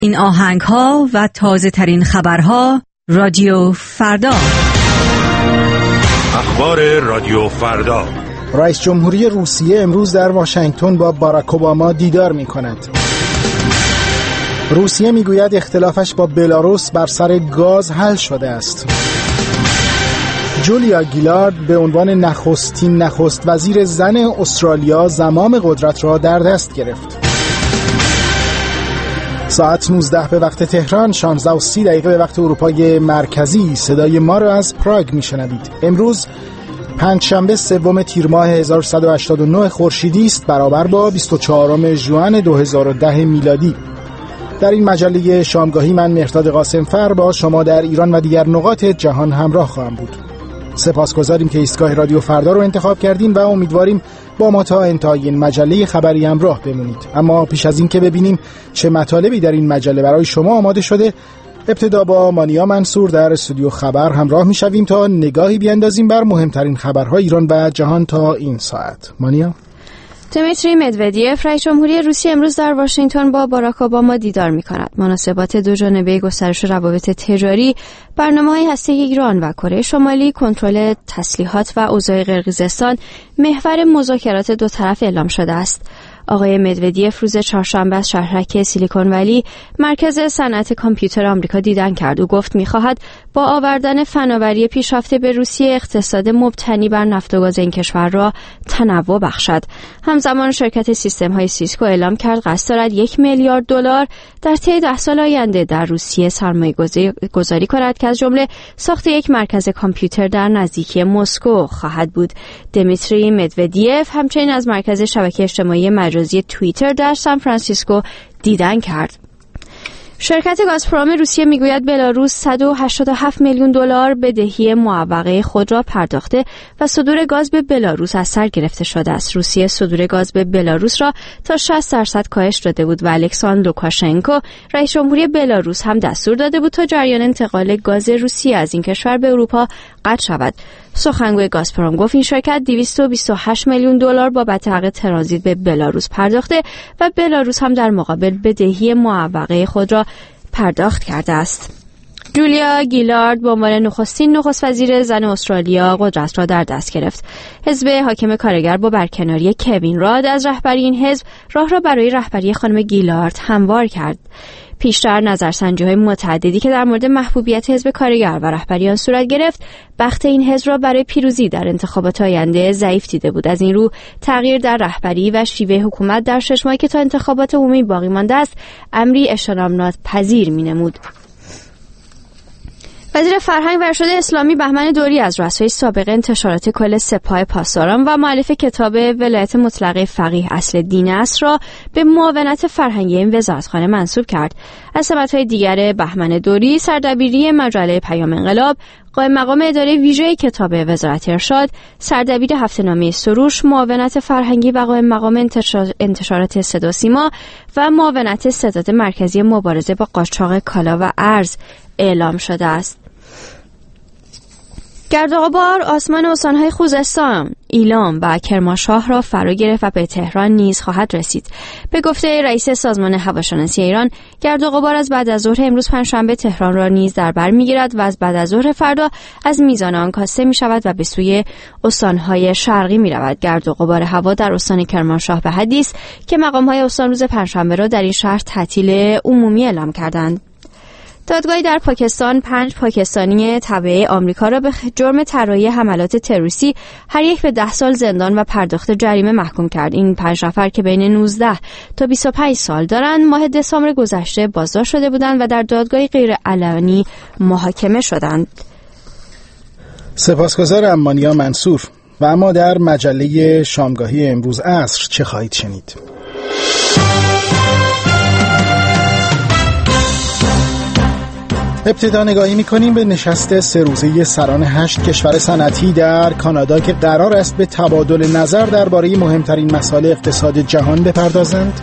این آهنگ‌ها و تازه‌ترین خبرها رادیو فردا. اخبار رادیو فردا. رئیس جمهوری روسیه امروز در واشنگتن با باراک اوباما دیدار می‌کند. روسیه میگوید اختلافش با بلاروس بر سر گاز حل شده است. جولیا گیلارد به عنوان نخست وزیر زن استرالیا زمام قدرت را در دست گرفت. ساعت 19 به وقت تهران، 16:30 به وقت اروپای مرکزی صدای ما را از پراگ میشنوید. امروز پنجشنبه 3 تیر ماه 1189 خورشیدی است، برابر با 24 ژوئن 2010 میلادی. در این مجله شامگاهی من مهرداد قاسمفر با شما در ایران و دیگر نقاط جهان همراه خواهم بود. سپاسگزاریم که ایستگاه رادیو فردا رو انتخاب کردین و امیدواریم با ما تا انتهای این مجله خبری همراه بمونید. اما پیش از این که ببینیم چه مطالبی در این مجله برای شما آماده شده، ابتدا با مانیا منصور در استودیو خبر همراه میشویم تا نگاهی بیاندازیم بر مهمترین خبرهای ایران و جهان تا این ساعت. مانیا. دمیتری مدودیف رئیس جمهوری روسیه امروز در واشنگتن با باراک اوباما دیدار می‌کند. مناسبات دوجانبه گسترش روابط تجاری، برنامه‌های هسته‌ای ایران و کره شمالی، کنترل تسلیحات و اوضاع قرقیزستان محور مذاکرات دو طرف اعلام شده است. آقای مدودیف روز چهارشنبه از شهرک سیلیکون ولی مرکز صنعت کامپیوتر آمریکا دیدن کرد. او گفت می‌خواهد با آوردن فناوری پیشرفته به روسیه اقتصاد مبتنی بر نفت و گاز این کشور را تنوع بخشد. همزمان شرکت سیستم‌های سیسکو اعلام کرد قصد دارد $1 میلیارد در طی 10 سال آینده در روسیه سرمایه‌گذاری کند که از جمله ساخت یک مرکز کامپیوتر در نزدیکی مسکو خواهد بود. دمیتری مدودیف همچنین از مرکز شبکه اجتماعی مجازی توییتر در سان فرانسیسکو دیدن کرد. شرکت گازپروم روسیه میگوید بلاروس $187 میلیون بدهی معوقه خود را پرداخته و صدور گاز به بلاروس از سر گرفته شده است. روسیه صدور گاز به بلاروس را تا 60% کاهش داده بود و الکساندر لوکاشنکو رئیس جمهوری بلاروس هم دستور داده بود تا جریان انتقال گاز روسیه از این کشور به اروپا قطع شود. سخنگوی گازپروم گفت این شرکت $228 میلیون بابت حق ترانزیت به بلاروس پرداخته و بلاروس هم در مقابل بدهی معوقه خود را پرداخت کرده است. جولیا گیلارد به عنوان نخست وزیر زن استرالیا قدرت را در دست گرفت. حزب حاکم کارگر با برکناری کوین راد از رهبری این حزب راه را برای رهبری خانم گیلارد هموار کرد. پیشتر نظرسنجی‌های متعددی که در مورد محبوبیت حزب کارگر و رهبری آن صورت گرفت، بخت این حزب را برای پیروزی در انتخابات آینده ضعیف دیده بود. از این رو تغییر در رهبری و شیوه حکومت در 6 ماهی که تا انتخابات عمومی باقی مانده است، امری اجتناب ناپذیر می‌نمود. وزیر فرهنگ و ارشاد اسلامی بهمن دوری از رؤسای سابق انتشارات کل سپاه پاسداران و مؤلف کتاب ولایت مطلقه فقیه اصل دین است را به معاونت فرهنگی این وزارتخانه منصوب کرد. از سمت‌های دیگر بهمن دوری سردبیری مجله پیام انقلاب، قائم مقام اداره ویژه کتاب وزارت ارشاد، سردبیر هفته‌نامه سروش، معاونت فرهنگی و قائم مقام انتشارات صدا و سیما و معاونت ستاد مرکزی مبارزه با قاچاق کالا و ارز اعلام شده است. گرد و غبار آسمان استان‌های خوزستان، ایلام و کرمانشاه را فرا گرفت و به تهران نیز خواهد رسید. به گفته رئیس سازمان هواشناسی ایران، گرد و غبار از بعد از ظهر امروز پنجشنبه تهران را نیز در بر می‌گیرد و از بعد از ظهر فردا از میزان آن کاسته می‌شود و به سوی استان‌های شرقی می‌رود. گرد و غبار هوا در استان کرمانشاه به حدی است که مقام‌های استان روز پنجشنبه را در این شهر تعطیل عمومی اعلام کردند. دادگاهی در پاکستان 5 پاکستانی تابع آمریکا را به جرم طراحی حملات تروریستی هر یک به 10 سال زندان و پرداخت جریمه محکوم کرد. این 5 نفر که بین 19 تا 25 سال دارند، ماه دسامبر گذشته بازداشت شده بودند و در دادگاهی غیرعلنی محاکمه شدند. سپاسگزارم مانیا منصور. و اما در مجله شامگاهی امروز عصر چه خواهید شنید؟ ابتدا نگاهی می‌کنیم به نشست 3 روزه سران 8 کشور صنعتی در کانادا که قرار است به تبادل نظر درباره مهمترین مسائل اقتصاد جهان بپردازند.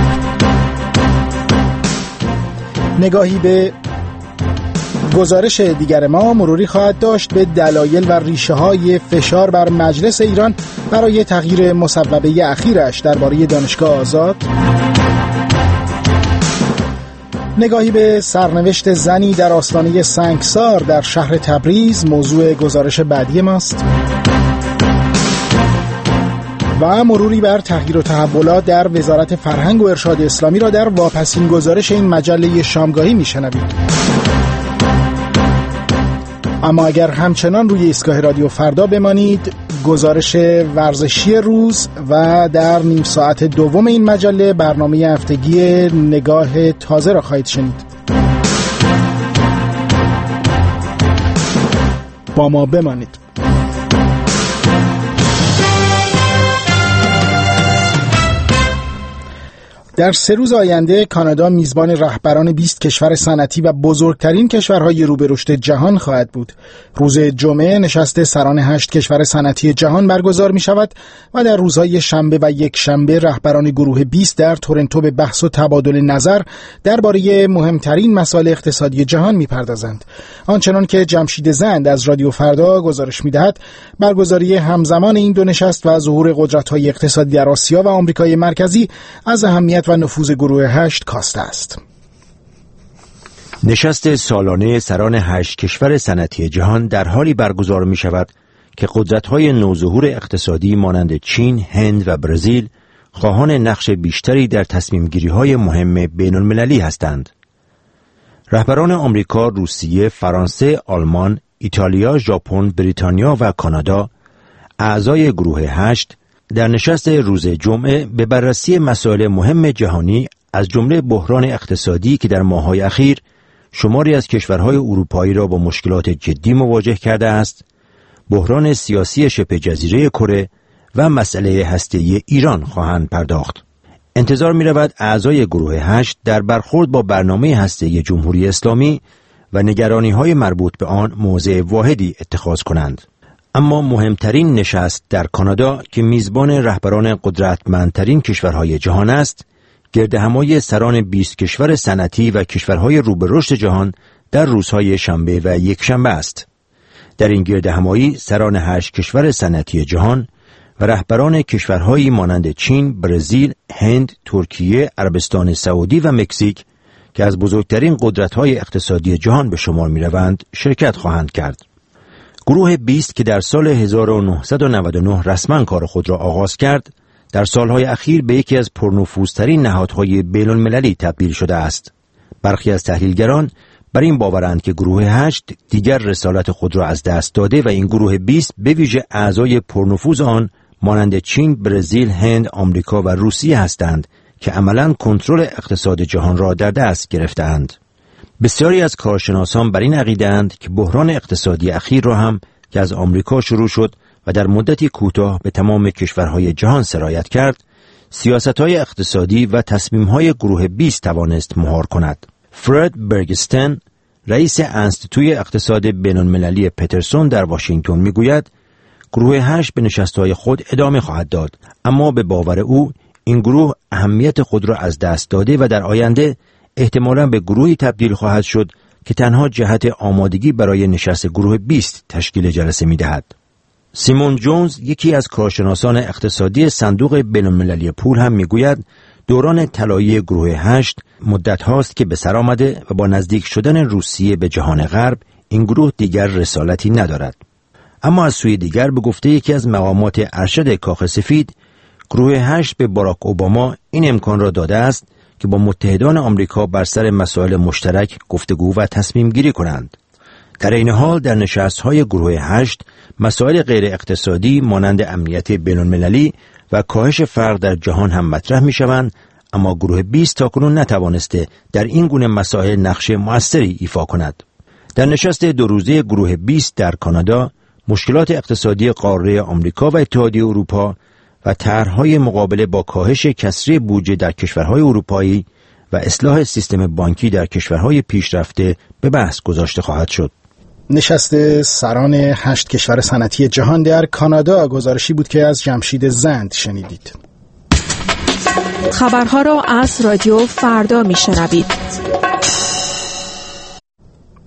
نگاهی به گزارش دیگر ما مروری خواهد داشت به دلایل و ریشه‌های فشار بر مجلس ایران برای تغییر مصوبه اخیرش درباره دانشگاه آزاد. نگاهی به سرنوشت زنی در آستانه سنگسار در شهر تبریز موضوع گزارش بعدی ماست و مروری بر تغییر و تحولات در وزارت فرهنگ و ارشاد اسلامی را در واپسین گزارش این مجله شامگاهی میشنوید. اما اگر همچنان روی ایستگاه رادیو فردا بمانید، گزارش ورزشی روز و در نیم ساعت دوم این مجله برنامه هفتگی نگاه تازه را خواهید شنید. با ما بمانید. در 3 روز آینده کانادا میزبان رهبران 20 کشور صنعتی و بزرگترین کشورهای رو به رشد جهان خواهد بود. روز جمعه نشست سران 8 کشور صنعتی جهان برگزار می شود و در روزهای شنبه و یک شنبه رهبران گروه 20 در تورنتو به بحث و تبادل نظر درباره مهمترین مسائل اقتصادی جهان می پردازند. آنچنان که جمشید زند از رادیو فردا گزارش می دهد، برگزاری همزمان این دو نشست و ظهور قدرت‌های اقتصادی در آسیا و آمریکای مرکزی از اهمیت و نفوذ گروه 8 کاسته است. نشست سالانه سران 8 کشور صنعتی جهان در حالی برگزار می شود که قدرت‌های نوظهور اقتصادی مانند چین، هند و برزیل خواهان نقش بیشتری در تصمیم‌گیری‌های مهم بین‌المللی هستند. رهبران آمریکا، روسیه، فرانسه، آلمان، ایتالیا، ژاپن، بریتانیا و کانادا، اعضای گروه 8 در نشست روز جمعه به بررسی مسائل مهم جهانی از جمله بحران اقتصادی که در ماه‌های اخیر شماری از کشورهای اروپایی را با مشکلات جدی مواجه کرده است، بحران سیاسی شبه جزیره کره و مسئله هسته‌ای ایران خواهند پرداخت. انتظار می‌رود اعضای گروه 8 در برخورد با برنامه هسته‌ای جمهوری اسلامی و نگرانی‌های مربوط به آن موضع واحدی اتخاذ کنند. اما مهمترین نشست در کانادا که میزبان رهبران قدرتمندترین کشورهای جهان است، گردهمایی سران 20 کشور صنعتی و کشورهای رو به رشد جهان در روزهای شنبه و یک شنبه است. در این گردهمایی سران 8 کشور صنعتی جهان و رهبران کشورهایی مانند چین، برزیل، هند، ترکیه، عربستان سعودی و مکزیک که از بزرگترین قدرت‌های اقتصادی جهان به شمار می‌روند شرکت خواهند کرد. گروه 20 که در سال 1999 رسما کار خود را آغاز کرد، در سالهای اخیر به یکی از پرنفوذترین نهادهای بین‌المللی تبدیل شده است. برخی از تحلیلگران بر این باورند که گروه 8 دیگر رسالت خود را از دست داده و این گروه 20 به ویژه اعضای پرنفوذ آن مانند چین، برزیل، هند، آمریکا و روسیه هستند که عملاً کنترل اقتصاد جهان را در دست گرفته‌اند. بسیاری از کارشناسان بر این عقیده‌اند که بحران اقتصادی اخیر را هم که از آمریکا شروع شد و در مدتی کوتاه به تمام کشورهای جهان سرایت کرد، سیاست‌های اقتصادی و تصمیم‌های گروه 20 توانست مهار کند. فرد برگستن، رئیس انستیتوی اقتصاد بین‌المللی پترسون در واشنگتن می‌گوید گروه 8 به نشست‌های خود ادامه خواهد داد، اما به باور او این گروه اهمیت خود را از دست داده و در آینده احتمالاً به گروهی تبدیل خواهد شد که تنها جهت آمادگی برای نشست گروه 20 تشکیل جلسه می‌دهد. سیمون جونز، یکی از کارشناسان اقتصادی صندوق بین‌المللی پول هم می‌گوید دوران طلایی گروه 8 مدت هاست که به سر آمده و با نزدیک شدن روسیه به جهان غرب این گروه دیگر رسالتی ندارد. اما از سوی دیگر به گفته یکی از مقامات ارشد کاخ سفید، گروه 8 به باراک اوباما این امکان را داده است که با متحدان آمریکا بر سر مسائل مشترک گفتگو و تصمیم گیری کنند. در این حال در نشست‌های گروه 8 مسائل غیر اقتصادی مانند امنیت بین‌المللی و کاهش فقر در جهان هم مطرح می‌شوند، اما گروه 20 تاکنون نتوانسته در این گونه مسائل نقش مؤثری ایفا کند. در نشست 2 روزه گروه 20 در کانادا، مشکلات اقتصادی قاره آمریکا و اتحادیه اروپا و طرح‌های مقابله با کاهش کسری بودجه در کشورهای اروپایی و اصلاح سیستم بانکی در کشورهای پیشرفته به بحث گذاشته خواهد شد. نشست سران 8 کشور صنعتی جهان در کانادا گزارشی بود که از جمشید زند شنیدید. خبرها را از رادیو فردا میشنوید.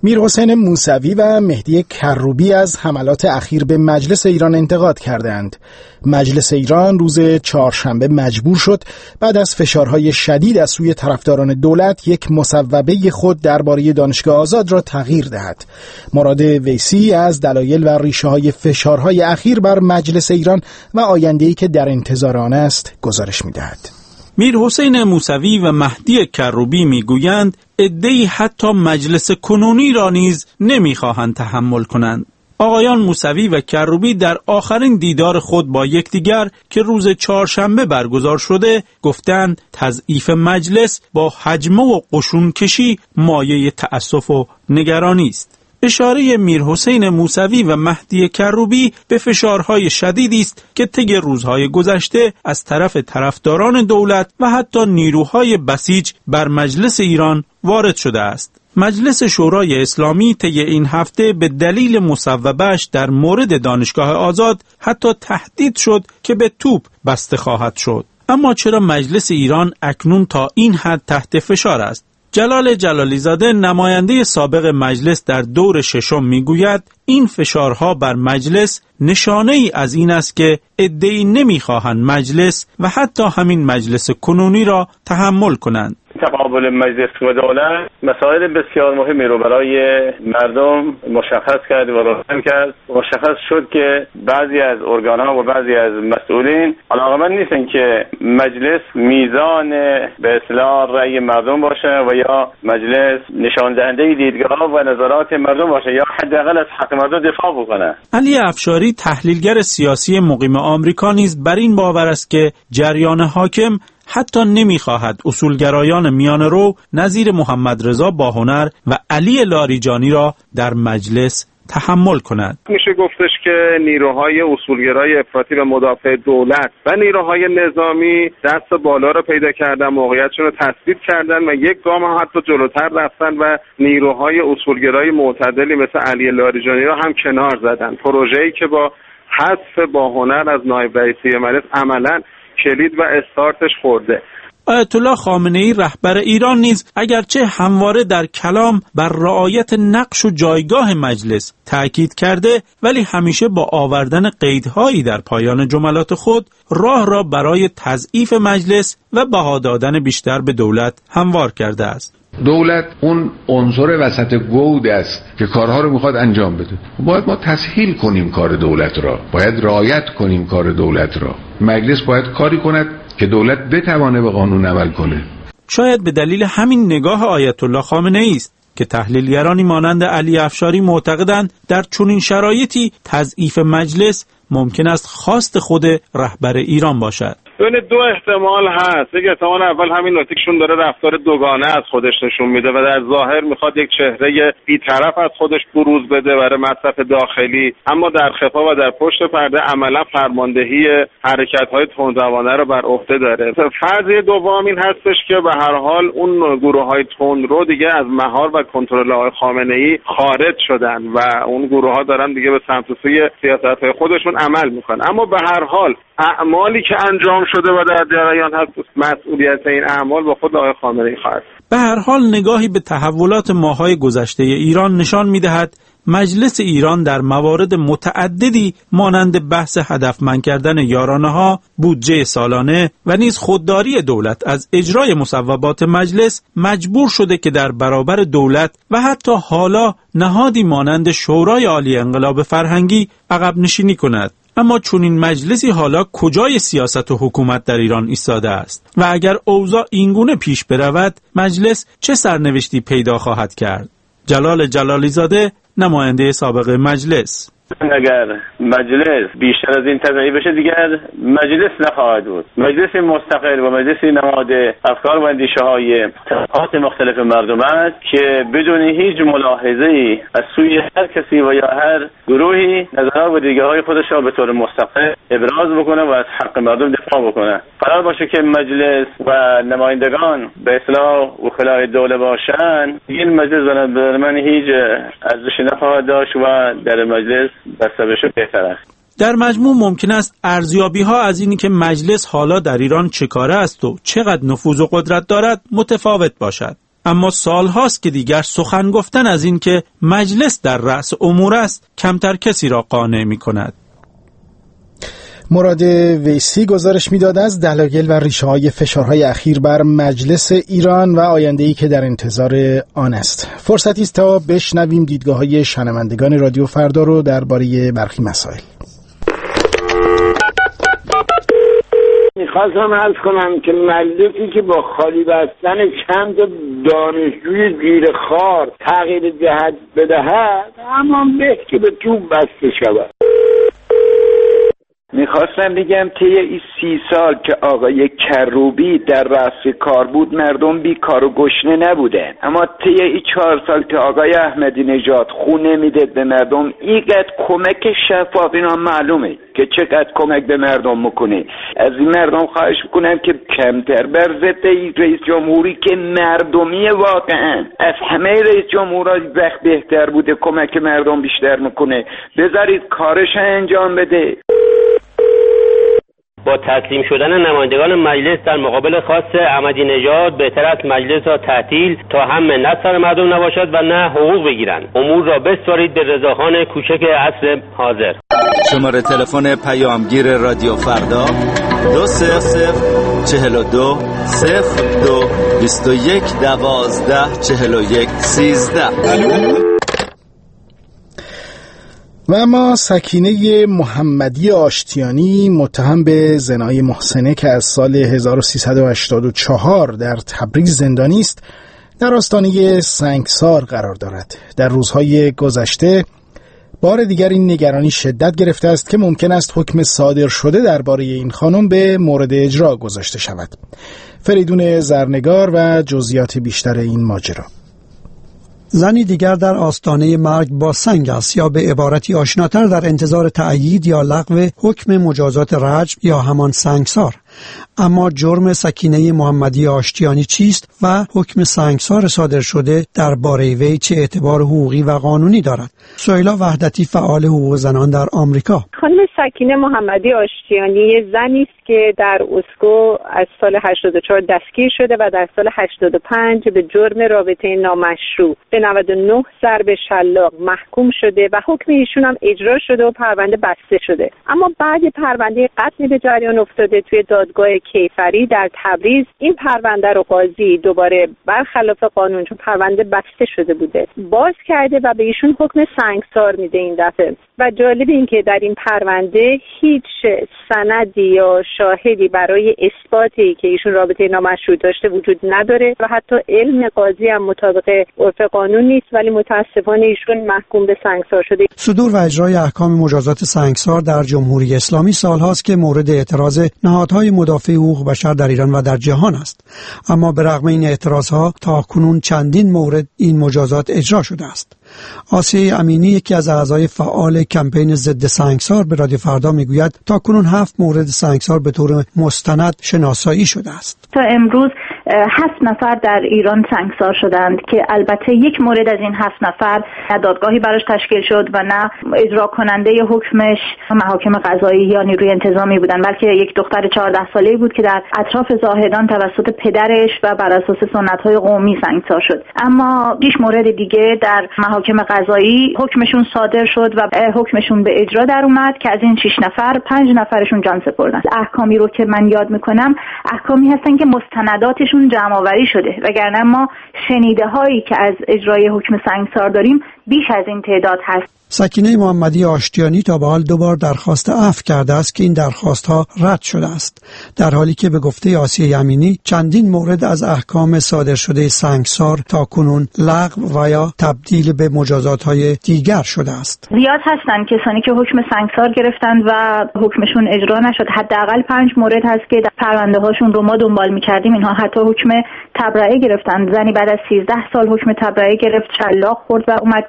میرحسین موسوی و مهدی کروبی از حملات اخیر به مجلس ایران انتقاد کردند. مجلس ایران روز چهارشنبه مجبور شد بعد از فشارهای شدید از سوی طرفداران دولت یک مصوبه خود درباره دانشگاه آزاد را تغییر دهد. مراد ویسی از دلایل و ریشه‌های فشارهای اخیر بر مجلس ایران و آینده‌ای که در انتظار آن است گزارش می‌دهد. میرحسین موسوی و مهدی کروبی میگویند عده‌ای حتی مجلس کنونی را نیز نمیخواهند تحمل کنند. آقایان موسوی و کروبی در آخرین دیدار خود با یکدیگر که روز چهارشنبه برگزار شده گفتند تضعیف مجلس با حجمه و قشونکشی مایه تأسف و نگرانی است. اشاره میرحسین موسوی و مهدی کروبی به فشارهای شدیدی است که طی روزهای گذشته از طرف طرفداران دولت و حتی نیروهای بسیج بر مجلس ایران وارد شده است. مجلس شورای اسلامی طی این هفته به دلیل مصوبه‌اش در مورد دانشگاه آزاد حتی تهدید شد که به توپ بسته خواهد شد. اما چرا مجلس ایران اکنون تا این حد تحت فشار است؟ جلال جلالی زاده نماینده سابق مجلس در دور ششم میگوید این فشارها بر مجلس نشانه ای از این است که عده‌ای نمیخواهند مجلس و حتی همین مجلس کنونی را تحمل کنند. تقابل مجلس و دولت مسائل بسیار مهمی رو برای مردم مشخص کرد و روشن کرد. مشخص شد که بعضی از ارگان‌ها و بعضی از مسئولین علاقه‌مند نیستن که مجلس میزان به اصلاح رأی مردم باشه و یا مجلس نشان دهنده دیدگاه و نظرات مردم باشه یا حداقل از حق مردم دفاع بکنه. علی افشاری تحلیلگر سیاسی مقیم آمریکا نیز بر این باور است که جریان حاکم حتی نمیخواهد اصولگرایان میانه‌رو نظیر محمد رضا باهنر و علی لاریجانی را در مجلس تحمل کند. میشه گفتش که نیروهای اصولگرای افراطی به مدافع دولت و نیروهای نظامی دست بالا رو پیدا کردن، موقعیتشون رو تثبیت کردن و یک گام هم حتی جلوتر رفتن و نیروهای اصولگرای معتدلی مثل علی لاریجانی را هم کنار زدن. پروژه‌ای که با حذف باهنر از نایب رئیسی مجلس عملاً کلید و استارتش خورده. آیت الله خامنه‌ای رهبر ایران نیز اگرچه همواره در کلام بر رعایت نقش و جایگاه مجلس تأکید کرده ولی همیشه با آوردن قیدهایی در پایان جملات خود راه را برای تضعیف مجلس و بها دادن بیشتر به دولت هموار کرده است. دولت اون عنصر وسط گود است که کارها رو میخواد انجام بده. باید ما تسهیل کنیم کار دولت را، باید رعایت کنیم کار دولت را. مجلس باید کاری کند که دولت بتوانه به قانون عمل کنه. شاید به دلیل همین نگاه آیت الله خامنه‌ای است که تحلیلگرانی مانند علی افشاری معتقدند در چنین شرایطی تضعیف مجلس ممکن است خواست خود رهبر ایران باشد. ببین دو احتمال هست. یک احتمال اول همین نکتهشون داره رفتار دوگانه از خودش نشون میده و در ظاهر میخواد یک چهره بی‌طرف از خودش بروز بده برای مصرف داخلی، اما در خفا و در پشت پرده عملا فرماندهی حرکت‌های تندروانه رو بر عهده داره. فرضیه دوم این هستش که به هر حال اون گروه‌های تندرو دیگه از مهار و کنترل آقای خامنه‌ای خارج شدن و اون گروه‌ها دارن دیگه به سمت و سوی سیاست‌های خودشون عمل میکنن. اما به هر حال اعمالی که انجام شده و در جریان هست مسئولیت این اعمال با خود آقای خامنه‌ای خواهد. به هر حال نگاهی به تحولات ماه‌های گذشته ایران نشان می‌دهد مجلس ایران در موارد متعددی مانند بحث هدفمند کردن یارانه‌ها، بودجه سالانه و نیز خودداری دولت از اجرای مصوبات مجلس مجبور شده که در برابر دولت و حتی حالا نهادی مانند شورای عالی انقلاب فرهنگی عقب نشینی کند. اما چنین مجلسی حالا کجای سیاست و حکومت در ایران ایستاده است و اگر اوضاع اینگونه پیش برود مجلس چه سرنوشتی پیدا خواهد کرد؟ جلال جلالی زاده نماینده سابق مجلس: اگر مجلس بیشتر از این تضعیف بشه دیگر مجلس نخواهد بود. مجلس مستقل و مجلس نماد افکار و اندیشه های طبقات مختلف مردم است که بدون هیچ ملاحظه‌ای از سوی هر کسی و یا هر گروهی نظرات و دیدگاه های خودش را به طور مستقل ابراز بکنه و از حق مردم دفاع بکنه. قرار باشه که مجلس و نمایندگان به اصلاح وکلای دوله باشن، این مجلس به من هیچ ارزشی نخواهد داشت و در مجلس بسته بهتر است. در مجموع ممکن است ارزیابی‌ها از اینی که مجلس حالا در ایران چه کاره است و چقدر نفوذ و قدرت دارد متفاوت باشد. اما سالهاست که دیگر سخن گفتن از این که مجلس در رأس امور است کمتر کسی را قانع می‌کند. مراد ویسی گزارش می‌داد از دلایل و ریشه‌های فشارهای اخیر بر مجلس ایران و آینده‌ای که در انتظار آن است. فرصتی است تا بشنویم دیدگاه‌های شنوندگان رادیو فردا رو درباره برخی مسائل. میخواستم عرض کنم که مجلسی که با خالی بستن چند دانشجوی گیرخوار تغییر جهت بدهد همان به که به توپ بسته شود. میخواستم بگم طی این 30 سال که آقای کروبی در رأس کار بود مردم بیکار و گشنه نبودن، اما طی این 4 سال که آقای احمدی نژاد خونه میده به مردم اینقدر کمک شفاف اینا معلومه که چقدر کمک به مردم میکنه. از این مردم خواهش میکنم که کمتر بر ضد رئیس جمهوری که مردمی واقعا از همه رئیس جمهورها وقت بهتر بوده کمک مردم بیشتر میکنه بذارید کارش انجام بده. با تسلیم شدن نمایندگان مجلس در مقابل خواست احمدی نژاد بهتر است مجلس را تعطیل تا هم منت سر مردم نباشد و نه حقوق بگیرند. امور را بسپارید به رضاخان کوچک عصر حاضر. شماره تلفن پیامگیر رادیو فردا 200 42 02 21 12 41 13. و اما سکینه محمدی آشتیانی متهم به زنای محسنه که از سال 1384 در تبریز زندانی است در آستانه سنگسار قرار دارد. در روزهای گذشته بار دیگر این نگرانی شدت گرفته است که ممکن است حکم صادر شده درباره این خانم به مورد اجرا گذاشته شود. فریدون زرنگار و جزئیات بیشتر این ماجرا. زنی دیگر در آستانه مرگ با سنگ است یا به عبارتی آشناتر در انتظار تأیید یا لغو حکم مجازات رجم یا همان سنگسار. اما جرم سکینه محمدی آشتیانی چیست و حکم سنگسار صادر شده درباره وی چه اعتبار حقوقی و قانونی دارد؟ سهیلا وحدتی فعال حقوق زنان در آمریکا. خانم سکینه محمدی آشتیانی زنی است که در اسکو از سال 84 دستگیر شده و در سال 85 به جرم رابطه نامشروع به 99 ضرب شلاق محکوم شده و حکم ایشون هم اجرا شده و پرونده بسته شده. اما بعد پرونده قتل به جریان افتاده توی دادگاه کیفری در تبریز، این پرونده رو قاضی دوباره برخلاف قانون چون پرونده بسته شده بوده باز کرده و به ایشون حکم سنگسار میده این دفعه. و جالب این که در این پرونده هیچ سندی یا شاهدی برای اثباتی که ایشون رابطه نامشروع داشته وجود نداره و حتی علم قاضی هم مطابق عرف قانون نیست، ولی متاسفانه ایشون محکوم به سنگسار شده. صدور و اجرای احکام مجازات سنگسار در جمهوری اسلامی سالهاست که مورد اعتراض نهادهای مدافع حقوق بشر در ایران و در جهان است. اما به رغم این اعتراضها تاکنون چندین مورد این مجازات اجرا شده است. آسیه امینی یکی از اعضای فعال کمپین ضد سنگسار به رادیو فردا میگوید تاکنون 7 مورد سنگسار به طور مستند شناسایی شده است. تا امروز 7 نفر در ایران سنگسار شدند که البته یک مورد از این 7 نفر نه دادگاهی براش تشکیل شد و نه اجرا کننده حکمش محاکم قضایی یا نیروی انتظامی بودن، بلکه یک دختر 14 ساله‌ای بود که در اطراف زاهدان توسط پدرش و بر اساس سنت‌های قومی سنگسار شد. اما 6 مورد دیگه در محاکم قضایی حکمشون صادر شد و حکمشون به اجرا در اومد که از این 6 نفر 5 نفرشون جان سپردن. احکامی رو که من یاد میکنم احکامی هستن که مستنداتشون جمع آوری شده، وگرنه ما شنیده هایی که از اجرای حکم سنگسار داریم بیش از این تعداد هست. سکینه محمدی آشتیانی تا به حال 2 بار درخواست عفو کرده است که این درخواست‌ها رد شده است، در حالی که به گفته آسیه امینی چندین مورد از احکام صادر شده سنگسار تاکنون لغو و یا تبدیل به مجازات‌های دیگر شده است. زیاد هستن کسانی که حکم سنگسار گرفتند و حکمشون اجرا نشد. حداقل 5 مورد هست که پرونده‌هاشون رو ما دنبال می‌کردیم، اینها حتی حکم تبرئه گرفتند. زنی بعد از 13 سال حکم تبرئه گرفت، شلاق خورد و اومد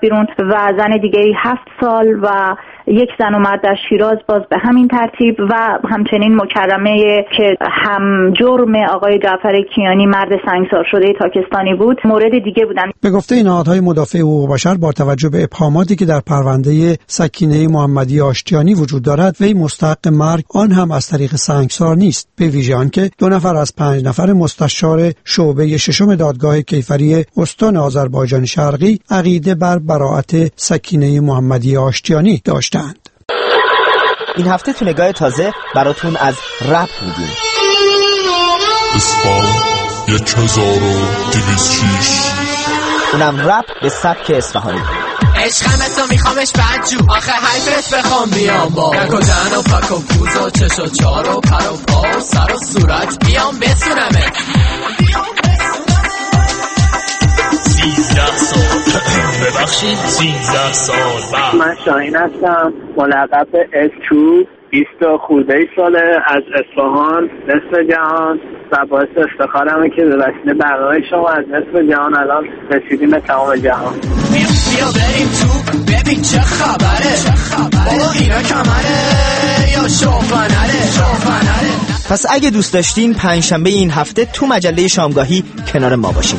بیرون و زن دیگه 7 سال و یک زن و مرد در شیراز باز به همین ترتیب و همچنین مکرمه که هم جرم آقای جعفر کیانی مرد سنگسار شده تاکستانی بود مورد دیگه بودن. به گفته نهادهای مدافع حقوق بشر با توجه به ابهاماتی که در پرونده سکینه محمدی آشتیانی وجود دارد وی مستحق مرگ آن هم از طریق سنگسار نیست، به ویژه آنکه 2 نفر از 5 نفر مستشار شعبه 6 دادگاه کیفری استان آذربایجان شرقی عقیده بر براءت سکینه محمدی آشتیانی داشتند. این هفته تو نگاه تازه براتون از رپ میگیم. اسفان 1206 اونم رپ به سبک اصفهانی. عشقم تو میخوامش بدجو آخه حیفت بخوام بیام با نکو دن و پک و پوز و چش و چار و پر و پا و سر و صورت بیام بسونمه 13 سال ببخشید 13 سال من شاهین هستم ملقب S2 20 خورده ساله از اصفهان نصف جهان و باعث افتخارمه که به وسیله برنامه شما از نصف جهان الان رسیدیم به تمام جهان. بیا بریم تو ببین چه خبره بابا اینا کمره یا شوفنره. پس اگه دوست داشتین پنجشنبه این هفته تو مجله شامگاهی کنار ما باشین.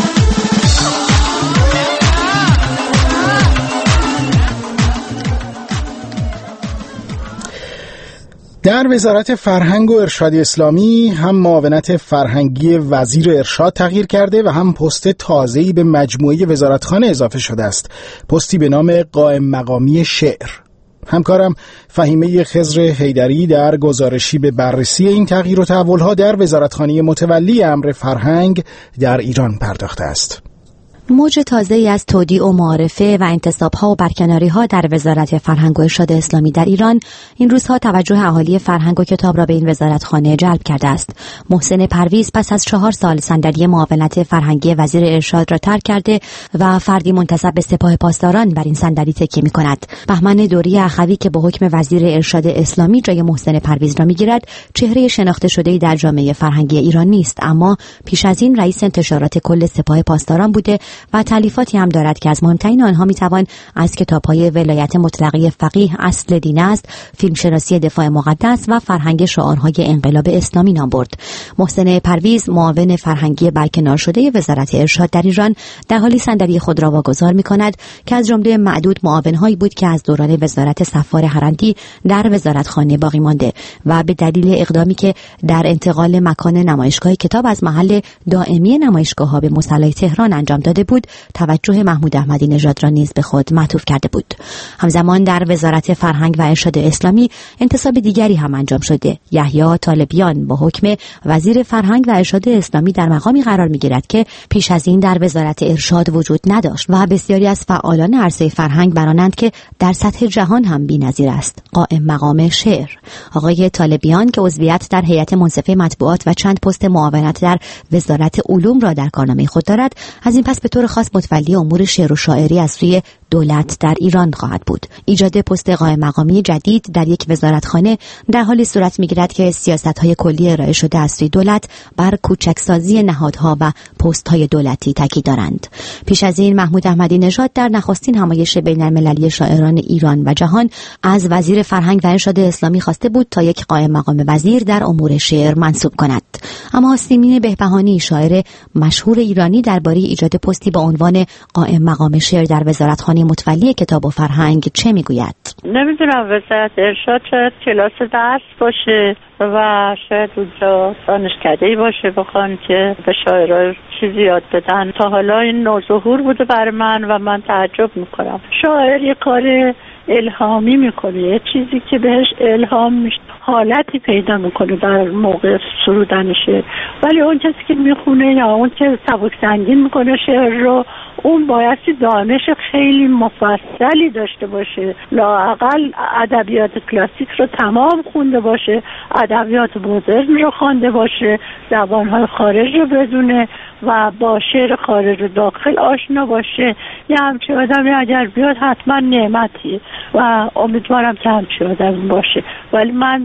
در وزارت فرهنگ و ارشاد اسلامی هم معاونت فرهنگی وزیر ارشاد تغییر کرده و هم پست تازه‌ای به مجموعه وزارتخانه اضافه شده است، پستی به نام قائم مقامی شعر. همکارم فهیمه خضر حیدری در گزارشی به بررسی این تغییر و تحول‌ها در وزارتخانه متولی امر فرهنگ در ایران پرداخته است. موج تازه‌ای از تودیع و معارفه و انتصاب‌ها و برکناری‌ها در وزارت فرهنگ و ارشاد اسلامی در ایران این روزها توجه اهالی فرهنگ و کتاب را به این وزارتخانه جلب کرده است. محسن پرویز پس از 4 سال صندلی معاونت فرهنگی وزیر ارشاد را ترک کرده و فردی منتسب به سپاه پاسداران بر این صندلی تکیه می‌کند. بهمن دوری اخوی که با حکم وزیر ارشاد اسلامی جای محسن پرویز را می‌گیرد، چهره شناخته شده‌ای در جامعه فرهنگی ایران نیست، اما پیش از این رئیس انتشارات کل سپاه پاسداران بوده و تالیفاتی هم دارد که از مهمترین آنها میتوان از کتاب‌های ولایت مطلقه فقیه اصل دین است، فیلمشناسی دفاع مقدس و فرهنگ شعارهای انقلاب اسلامی نام برد. محسن پرویز معاون فرهنگی برکنار شده وزارت ارشاد در ایران در حالی صندلی خود را واگذار می‌کند که از جمله معدود معاون‌هایی بود که از دوران وزارت صفوار هرندی در وزارتخانه باقی مانده و به دلیل اقدامی که در انتقال مکان نمایشگاه کتاب از محل دائمی نمایشگاه‌ها به مصلی تهران انجام داده بود، توجه محمود احمدی نژاد را نیز به خود معطوف کرده بود. همزمان در وزارت فرهنگ و ارشاد اسلامی انتصاب دیگری هم انجام شده. یحیی طالبیان با حکم وزیر فرهنگ و ارشاد اسلامی در مقامی قرار می‌گیرد که پیش از این در وزارت ارشاد وجود نداشت و بسیاری از فعالان عرصه فرهنگ برانند که در سطح جهان هم بی‌نظیر است. قائم مقام شعر. آقای طالبیان که عضویت در هیئت منصفه مطبوعات و چند پست معاونت در وزارت علوم را در کارنامه خود دارد، از این پس به طور خاص متولی امور شعر و شاعری از سوی دولت در ایران خواهد بود. ایجاد پست قائم مقامی جدید در یک وزارتخانه در حالی صورت می‌گیرد که سیاست‌های کلی ارائه شده از سوی دولت بر کوچکسازی نهادها و پست‌های دولتی تاکید دارند. پیش از این محمود احمدی نژاد در نخستین همایش بین‌المللی شاعران ایران و جهان از وزیر فرهنگ و ارشاد اسلامی خواسته بود تا یک قائم مقام وزیر در امور شعر منصوب کند. اما سیمین بهبهانی شاعر مشهور ایرانی درباره ایجاد پستی با عنوان قائم مقام شعر در وزارتخانه متولی کتاب و فرهنگ چه میگوید؟ نمیدونم، وزارت ارشاد شاید کلاس درس باشه و شاید اونجا دانشکده‌ای باشه بخوان که به شاعرها چیزی یاد بدن. تا حالا این نوظهور بوده برای من و من تعجب میکنم. شاعر یه کار الهامی میکنه، یه چیزی که بهش الهام میشه، حالتی پیدا میکنه در موقع سرودن شعر، ولی اون کسی که میخونه یا اون که سبک سنگین میکنه شعر رو، اون بایستی دانش خیلی مفصلی داشته باشه، لااقل ادبیات کلاسیک رو تمام خونده باشه، ادبیات مدرن رو خوانده باشه، زبانهای خارج رو بدونه و با شعر خارج و داخل آشنا باشه. یه همچین آدمی اگر بیاد حتما نعمتیه و امیدوارم که همچین آدمی باشه. ولی من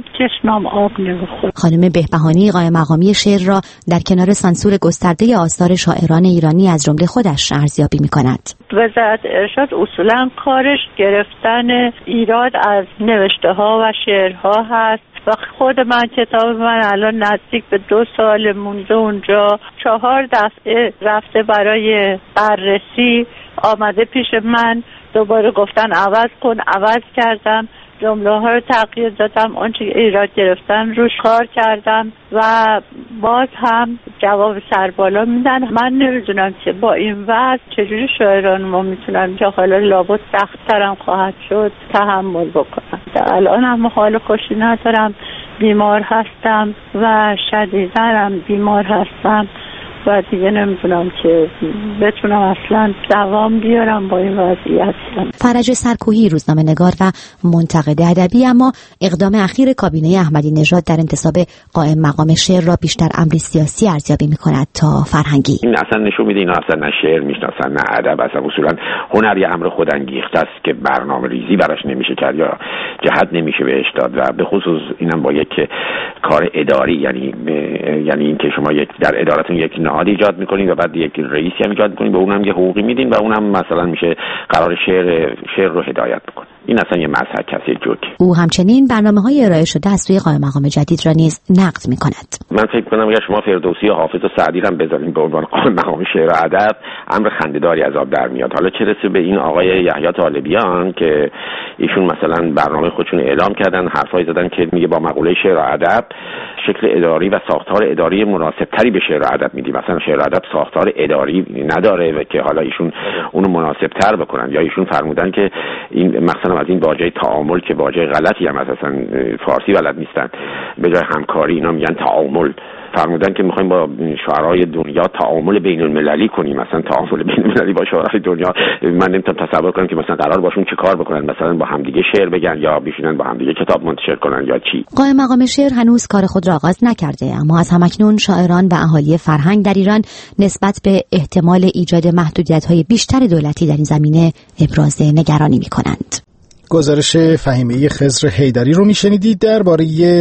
چشمم آب نمیخورد. خانم بهبهانی قائم مقامی شعر را در کنار سانسور گسترده آثار شاعران ایرانی از جمله خودش ارزیابی می‌کند. وزارت ارشاد اصولا کارش گرفتن ایراد از نوشته‌ها و شعرها هست و خود من کتاب من الان نزدیک به 2 سال مونده اونجا، 4 دفعه رفته برای بررسی، آمده پیش من، دوباره گفتن عوض کن، عوض کردم، جمله ها رو تغییر دادم، آنچه ایراد گرفتن روش کار کردم و باز هم جواب سربالا میدن. من نمیدونم که با این وضع چجوری شاعران ما میتونن، که حالا لابد سخت‌ترم خواهد شد، تحمل بکنم. الان هم حال خوشی ندارم، بیمار هستم و شدیداً بیمار هستم و دیگه نمیدونم که بتونم اصلا دوام بیارم با این وضعیت. فرج سرکوهی روزنامه‌نگار و منتقد ادبی، اما اقدام اخیر کابینه احمدی نژاد در انتصاب قائم مقام شعر را بیشتر امری سیاسی ارزیابی می‌کند تا فرهنگی. این اصلا نشون میده اینا اصلا نه شعر میشناسن نه ادب، اصلا اصولا هنر یه امر خودانگیخته است که برنامه‌ریزی براش نمیشه کرد یا جهت نمیشه بهش داد و به خصوص اینم با یک کار اداری، یعنی اینکه شما در ادارتون یک نهاد ایجاد میکنین و بعد یک رئیسی هم ایجاد میکنین، به اونم یه حقوقی میدین و اونم مثلا میشه قرار شعر رو هدایت بکنه. این اصلا یه مذهب کسی جوکی. او همچنین برنامه‌های ارائه شده از سوی قائم مقام جدید را نیز نقد می‌کند. من فکر کنم اگر شما فردوسی و حافظ و سعدی را بذارین به عنوان قائم مقام شعر و ادب، امر خنده‌داری از آب در میاد. حالا چه رسه به این آقای یحیی طالبیان که ایشون مثلا برنامه خودشون اعلام کردن، حرفایی زدن که میگه با مقوله شعر و ادب شکل اداری و ساختار اداری مناسب‌تری به شعر و ادب میدیم. مثلا شعر و ادب ساختار اداری نداره و که حالا ایشون اونو مناسب‌تر بکنن، یا ایشون فرمودن که این مثلا از این واژه تعامل که واژه غلطی هم اساسا فارسی بلد نیستن، به جای همکاری اینا میگن تعامل. فرمودن که میخوایم با شعرای دنیا تعامل بین المللی کنیم، مثلا تعامل بین المللی با شعرای دنیا من نمیتونم تصور کنم که مثلا قرار باشون چه کار بکنن، مثلا با همدیگه شعر بگن یا بشینن با همدیگه کتاب منتشر کنن یا چی. قائم مقام شعر هنوز کار خود را آغاز نکرده، اما از همکنون شاعران و اهالی فرهنگ در ایران نسبت به احتمال ایجاد محدودیت‌های بیشتر دولتی در این زمینه ابراز نگرانی می‌کنند. گزارش فهیمه خضر حیدری رو میشنیدید درباره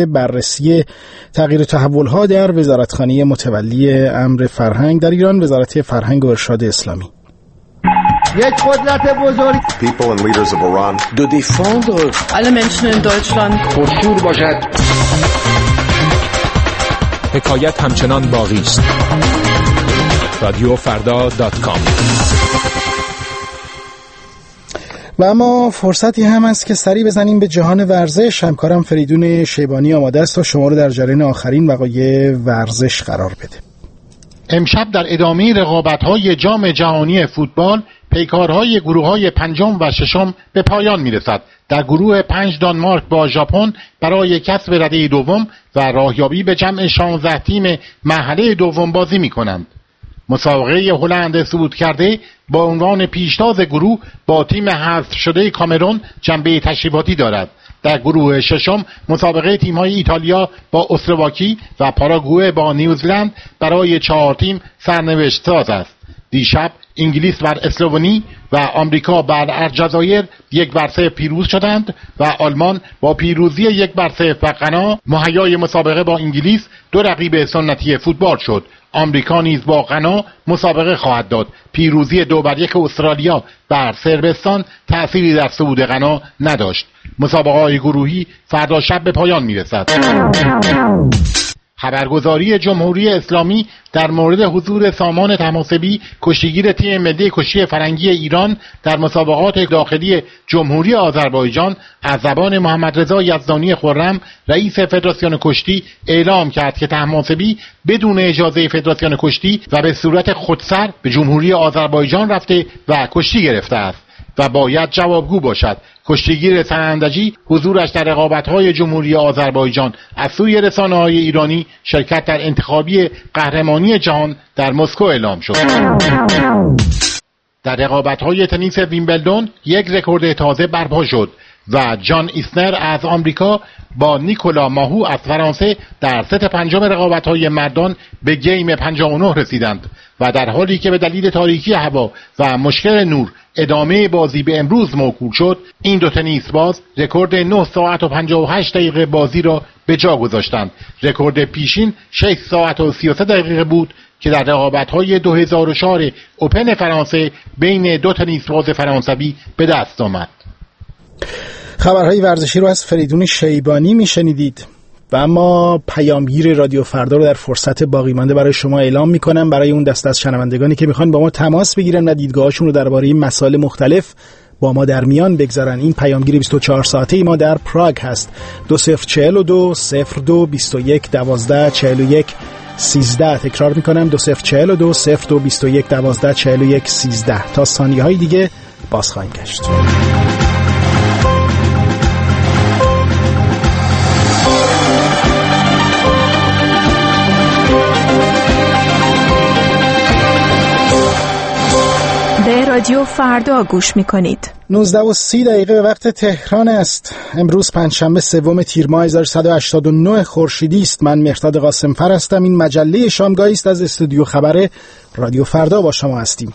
بررسی تغییر تحولها در وزارتخانه متولی امر فرهنگ در ایران، وزارت فرهنگ و ارشاد اسلامی. یک قدرت بزرگ. People and leaders of Iran de défendre alle Menschen in Deutschland. پرشور باشد. حکایت همچنان باقی است. رادیوفردا.com. و اما فرصتی هم است که سری بزنیم به جهان ورزش. همکارم فریدون شیبانی آماده است تا شما رو در جریان آخرین وقایع ورزش قرار بده. امشب در ادامه رقابت‌های جام جهانی فوتبال پیکارهای گروه‌های پنجم و ششم به پایان می‌رسد. در گروه 5 دانمارک با ژاپن برای کسب رده دوم و راهیابی به جمع 16 تیم مرحله دوم بازی می‌کنند. مسابقه هلند صعود کرده با عنوان پیشتاز گروه با تیم حذف شده کامرون جنبه تشریفاتی دارد. در گروه ششم مسابقه تیم‌های ایتالیا با اسلواکی و پاراگوئه با نیوزلند برای 4 تیم سرنوشت ساز است. دیشب انگلیس بر اسلوونی و آمریکا بر الجزایر 1-0 پیروز شدند و آلمان با پیروزی 1-0 و غنا مهیای مسابقه با انگلیس 2 رقیب سنتی فوتبال شد. آمریکا نیز با غنا مسابقه خواهد داد. پیروزی 2-1 استرالیا بر صربستان تأثیری در صعود غنا نداشت. مسابقه‌های گروهی فردا شب به پایان می‌رسد. خبرگزاری جمهوری اسلامی در مورد حضور سامان طهماسبی کشتیگیر تیم ملی کشتی فرنگی ایران در مسابقات داخلی جمهوری آذربایجان از زبان محمد رضا یزدانی خرم رئیس فدراسیون کشتی اعلام کرد که طهماسبی بدون اجازه فدراسیون کشتی و به صورت خودسر به جمهوری آذربایجان رفته و کشتی گرفته است و باید جوابگو باشد. کشتیگیر سنندجی حضورش در رقابت‌های جمهوری آذربایجان از سوی رسانه‌های ایرانی شرکت در انتخابی قهرمانی جهان در مسکو اعلام شد. در رقابت‌های تنیس ویمبلدون 1 رکورد تازه برپا شد و جان ایسنر از آمریکا با نیکولا ماهو از فرانسه در ست پنجم رقابت‌های مردان به گیم 59 رسیدند و در حالی که به دلیل تاریکی هوا و مشکل نور ادامه بازی به امروز موکول شد، این دو تنیس باز رکورد 9 ساعت و 58 دقیقه بازی را به جا گذاشتند. رکورد پیشین 6 ساعت و 33 دقیقه بود که در رقابت‌های 2004 اوپن فرانسه بین دو تنیس باز فرانسوی به دست آمد. خبرهای ورزشی رو از فریدون شیبانی میشنیدید و اما پیامگیر رادیو فردا رو در فرصت باقی مانده برای شما اعلام میکنم. برای اون دسته از شنوندگانی که میخوان با ما تماس بگیرن و دیدگاهاشون رو درباره مسائل مختلف با ما در میان بگذارن، این پیامگیر 24 ساعته ما در پراگ هست. 2042 02 21 12 41 13. تکرار میکنم 2042 02 21 12 41 13. تا ثانیه های دیگه باز خواهیم گشت. به رادیو فردا گوش میکنید. 19:30 به وقت تهران است. امروز پنجشنبه سوم تیر ماه 1189 خورشیدی است. من مهرداد قاسمفر هستم. این مجله شامگاهی است. از استودیو خبر رادیو فردا با شما هستیم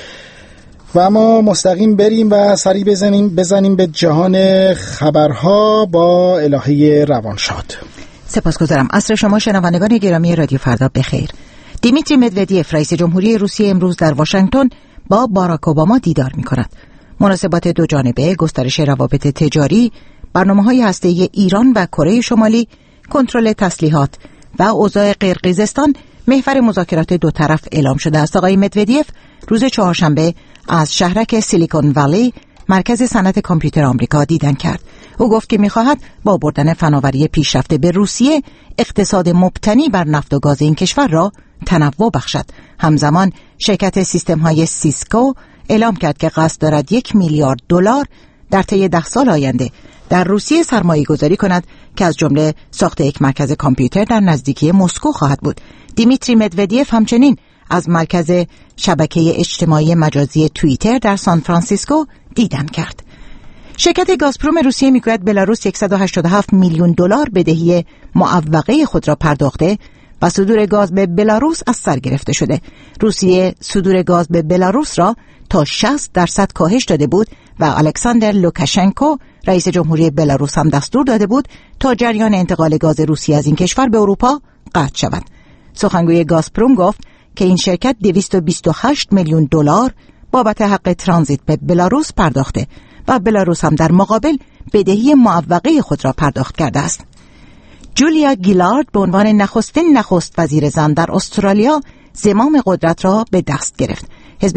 و اما مستقیم بریم و سری بزنیم به جهان خبرها با الهه روانشاد. سپاسگزارم. عصر شما شنوندگان گرامی رادیو فردا بخیر. دیمیتری مدودیف رئیس جمهوری روسیه امروز در واشنگتن با باراک اوباما دیدار می‌کند. مناسبات دو جانبه، گسترش روابط تجاری، برنامه‌های هسته‌ای ایران و کره شمالی، کنترل تسلیحات و اوضاع قرقیزستان محور مذاکرات دو طرف اعلام شده است. آقای مدودیف روز چهارشنبه از شهرک سیلیکون ولی مرکز صنعت کامپیوتر آمریکا دیدن کرد. او گفت که می‌خواهد با بردن فناوری پیشرفته به روسیه اقتصاد مبتنی بر نفت و گاز این کشور را تنوع بخشد. همزمان شرکت سیستم‌های سیسکو اعلام کرد که قصد دارد 1 میلیارد دلار در طی 10 سال آینده در روسیه سرمایه‌گذاری کند که از جمله ساخت یک مرکز کامپیوتر در نزدیکی مسکو خواهد بود. دیمیتری مدودیف همچنین از مرکز شبکه اجتماعی مجازی توییتر در سان فرانسیسکو دیدن کرد. شرکت گازپروم روسیه میگوید بلاروس 187 میلیون دلار بدهی معوقه خود را پرداخته و صدور گاز به بلاروس از سر گرفته شده. روسیه صدور گاز به بلاروس را تا 60% کاهش داده بود و الکساندر لوکاشنکو رئیس جمهوری بلاروس هم دستور داده بود تا جریان انتقال گاز روسیه از این کشور به اروپا قطع شود. سخنگوی گازپروم گفت که این شرکت 228 میلیون دلار بابت حق ترانزیت به بلاروس پرداخته و بلاروس هم در مقابل بدهی معوقه خود را پرداخت کرده است. جولیا گیلارد به عنوان نخست وزیر زن در استرالیا زمام قدرت را به دست گرفت.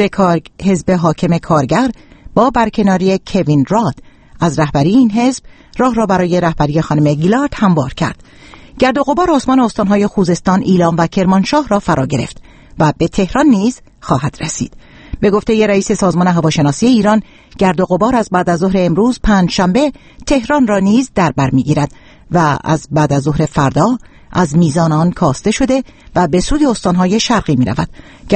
حزب حاکم کارگر با برکناری کوین راد از رهبری این حزب راه را برای رهبری خانم گیلارد هموار کرد. گرد و غبار آسمان استانهای خوزستان، ایلام و کرمانشاه را فرا گرفت و به تهران نیز خواهد رسید. به گفته رئیس سازمان هواشناسی ایران، گرد و غبار از بعد از ظهر امروز پنجشنبه تهران را نیز در بر می‌گیرد و از بعد از ظهر فردا از میزان آن کاسته شده و به سوی استانهای شرقی می‌رود.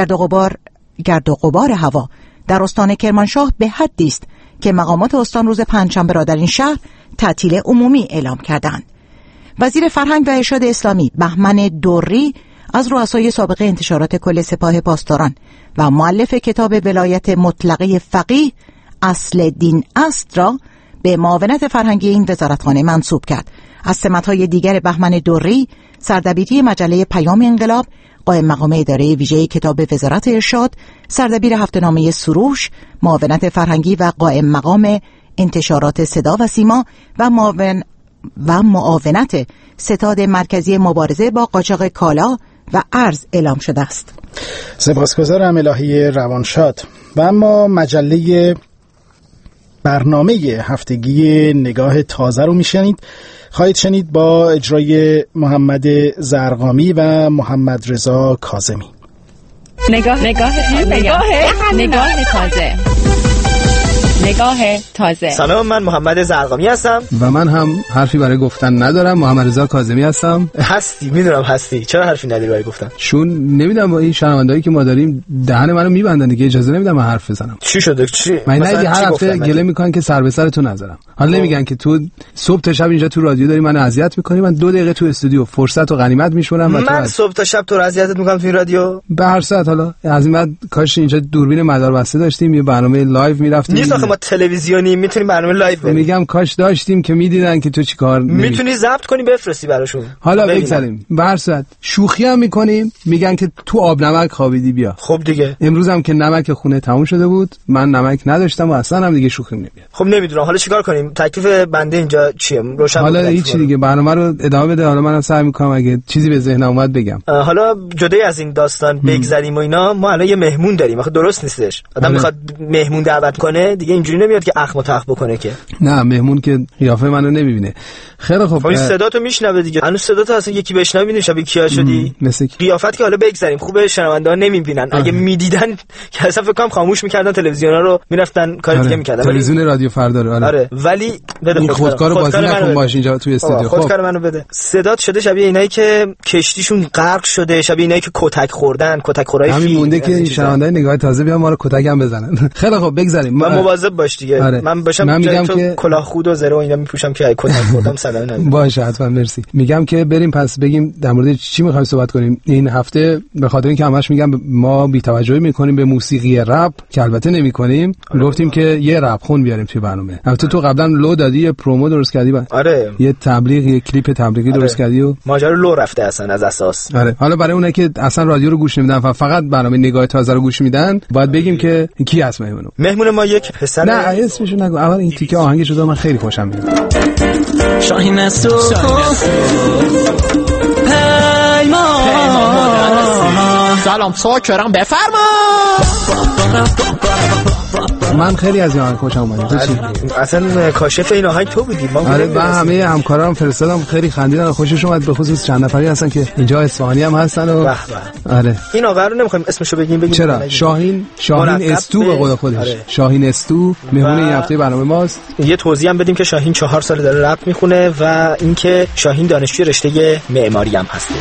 گرد و غبار هوا در استان کرمانشاه به حدی است که مقامات استان روز پنجشنبه را در این شهر تعطیل عمومی اعلام کردند. وزیر فرهنگ و ارشاد اسلامی بهمن دوری از رؤسای سابق انتشارات کل سپاه پاسداران و مؤلف کتاب ولایت مطلقه فقیه اصل دین است را به معاونت فرهنگی این وزارتخانه منصوب کرد. از سمت‌های دیگر بهمن دوری، سردبیری مجله پیام انقلاب، قائم مقام اداره ویژه کتاب وزارت ارشاد، سردبیر هفته‌نامه سروش، معاونت فرهنگی و قائم مقام انتشارات صدا و سیما و معاونت ستاد مرکزی مبارزه با قاچاق کالا و ارز اعلام شده است. سپاسگزارم الهی روانشاد. و اما مجله برنامه هفتگی نگاه تازه رو خواهید شنید با اجرای محمد زرقامی و محمد رضا کاظمی. نگاه تازه. نگاه تازه. سلام، من محمد زرقامی هستم و من هم حرفی برای گفتن ندارم. محمد رضا کاظمی هستم. هستی، میدونم هستی. چرا حرفی نداری برای گفتن؟ چون نمیدونم با این شنوندهایی که ما داریم دهن منو میبندن دیگه، اجازه نمیدم من حرف بزنم. چی شده؟ چی؟ من ندیدی هر هفته گله میکنن که سر به سر تو نذارم. حالا نمیگن که تو صبح تا شب اینجا تو رادیو داری منو اذیت میکنی، من 2 دقیقه تو استودیو فرصت و غنیمت میشونم. من صبح تا شب تو رو اذیت میکنم تو رادیو به هر ساعت. حالا از این بعد کاش اینجا دوربین مداربسته داشتیم، یه برنامه لایو میرفتیم. نیست آخه ما تلویزیونی میتونیم برنامه لایو بریم. میگم کاش داشتیم که میدیدن که تو چیکار میتونی ضبط کنی بفرستی براشون. حالا بگذاریم به هر صورت شوخی هم میکنیم، میگن که تو آب نمک خوابیدی بیا. خب دیگه امروز هم که نمک خونه تموم شده بود، من نمک نداشتم و اصلا هم دیگه شوخی نمیاد. خب نمیدونم حالا چیکار کنیم؟ تکلیف بنده اینجا چیه؟ روشن حالا هیچ دیگه برنامه رو ادامه بده. حالا منم سعی میکنم اگه چیزی به ذهنم اومد بگم. حالا جدای از این داستان بگذریم و اینا، ما الان یه مهمون داریم. آخه درست نیستش آدم میخواد مهمون دعوت کنه دیگه، اینجوری نمیاد که اخم و تخ بکنه که. نه مهمون که قیافه منو نمیبینه. خیلی خوب این صداتو میشنوه دیگه. هنوز صداتو اصلا یکی بشنوه میدونی شبیه کیا شدی. قیافت که حالا بگذریم خوبه، شنونده‌ها نمیبینن. اگه میدیدن که اصلا فکر کنم خاموش میکردن تلویزیونا رو، میرفتن کار دیگه میکردن. تلویزیون رادیو فردا رو. آره ولی بده خودکارو بازی نکن باش اینجا تو استودیو. خودکار منو بده. صدات شده شبیه اینایی که کشتیشون غرق شده، شبیه اینایی که کتک خوردن، کتک خورای همین مونده که این شنونده‌های نگاه تازه بیان ما رو کتک هم بزنن. خیلی خوب بگذریم. من مواظب باش دیگه. من باشم من میگم که کلاه خود و زره و اینا میپوشم که کتک خوردم سلام نمیگم. باشه حتما مرسی. میگم که بریم پس بگیم در مورد چی می‌خوایم صحبت کنیم این هفته. به خاطر اینکه همش میگم ما بی‌توجهی می‌کنیم به موسیقی رپ که البته نمی‌کنیم، گفتیم که یه رپ خون بیاریم توی برنامه. البته تو قبلا لو دادی، یه پرومو درست کردی آره یه تبلیغ، یه کلیپ تبلیغی درست کردی و ماجرا لو رفته اصلا از اساس. آره حالا برای اونایی که اصلا رادیو رو گوش نمیدن و فقط برنامه نگاه تازه رو گوش میدن، باید بگیم که کی هست مهمون ما. یک پسر نه اسمشو نگو، اول این تیکه آهنگش رو من خیلی خوشم میاد. شاهین استو سلام ساکرم بفرما. من خیلی از این آهنگ خوشم اومد. تو چی؟ اصلا کاشف این آهنگ تو بودی. آره من همه همکارام فرستادم خیلی خندیدن و خوشش اومد، به خصوص چند نفری هستن که اینجا اصفهانی هم هستن و آره این آقا رو نمیخوایم اسمشو بگیم. چرا؟ شاهین استو به قول خودش. آره. شاهین استو مهمون این هفته برنامه ماست. یه توضیح هم بدیم که شاهین 4 سال داره رپ میخونه و اینکه شاهین دانشجوی رشته معماری هم هست.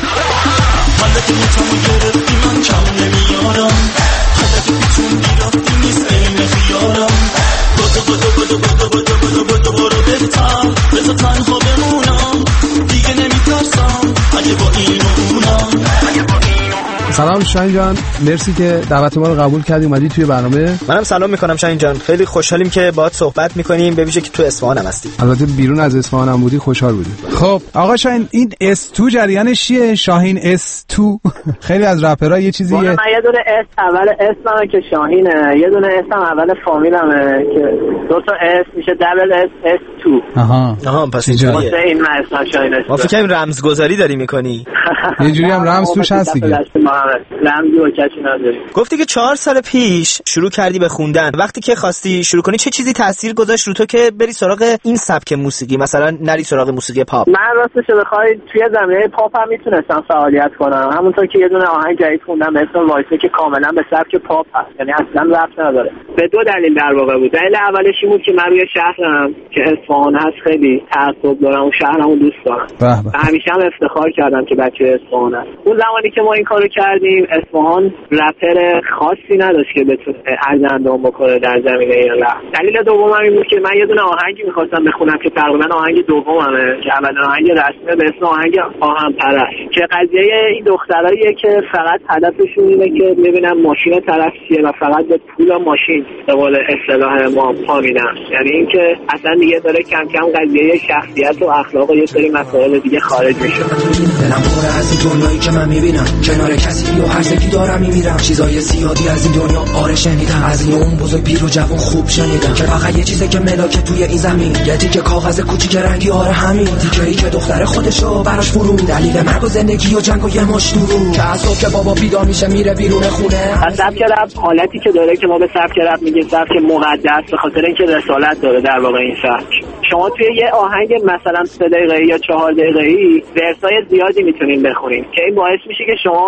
سلام شاهین جان، مرسی که دعوت ما رو قبول کردی اومدی توی برنامه. منم سلام میکنم شاهین جان، خیلی خوشحالیم که باهات صحبت میکنیم، به ویژه که تو اصفهان هم هستی. البته بیرون از اصفهان هم بودی خوشحال بودی. خب آقا شاهین این استو جریانش چیه؟ شاهین استو خیلی از رپرها یه چیزیه. من یه دونه اس اول اسمم که شاهینه، یه دونه اسم اول فامیلمه که 2 تا اس میشه دبل اس اس تو. آها پس اینجوریه. این اسم شاهین است. ما فکر کنیم رمزگذاری داری میکنی. یه جوری هم رمز توش هست دیگه. رمزی و کشی نداری. گفتی که 4 سال پیش شروع کردی به خوندن. وقتی که خواستی شروع کنی چه چیزی تاثیر گذاشت رو تو که بری سراغ این سبک موسیقی، مثلا نری سراغ موسیقی پاپ؟ من راستش بخوای توی زمینه پاپ هم میتونستم فعالیت کنم، همونطور که یه دونه آهنگ جدید خوندم به اسم وایسه که کاملا به سبک پاپ هست، یعنی اصلا رپ نداره. به 2 دلیل در واقع بود. دلیل اولش این بود که من روی شهرم که اصفهان هست خیلی تعصب دارم و شهرمو دوست دارم. همیشه هم افتخار کردم که بچه اصفهان هست. اون زمانی که ما این کارو کردیم اصفهان رپر خاصی نداشت که بتونه عرض اندام بکنه در زمینه این رپ. دلیل دومم این بود که من یه دونه آهنگی می‌خواستم بخونم که تقریبا آهنگ دوممه که اولین آهنگ رسمی به اسم آهنگ آهن پرست، که قضیه این دختراییه که فقط هدفشون اینه که ببینن ماشین طرف چیه و فقط به پول ماشین به قول اصطلاح ما پا میدن، یعنی اینکه اصلا دیگه داره کم کم قضیه شخصیت و اخلاق و یه سری مسائل دیگه خارج میشه. دلم پر از این دنیایی که من میبینم، کنار کسی و هر زکی دارم میمیرم، چیزای زیادی از این دنیا آره شنیدم، از این اون بزرگ پیر و جوان خوب شنیدم که فقط یه چیزه که ملاکه توی این زمین، یه تیکه کاغذ کوچیک رنگی آره همین تیکه‌ای که دختر خودشو براش فرو، دلیل مرگ و زندگی و جنگ و یه مش دورو، که از صبح که بابا بیدار میشه میره بیرون خونه. از سبک رپ حالتی که داره که ما به سبک رپ میگیم سبک مقدس، به خاطر اینکه رسالت داره در واقع این سبک. شما توی یه آهنگ مثلا 3 دقیقه‌ای یا 4 دقیقه‌ای ورسای زیادی میتونین بخونین که این باعث میشه که شما مثلا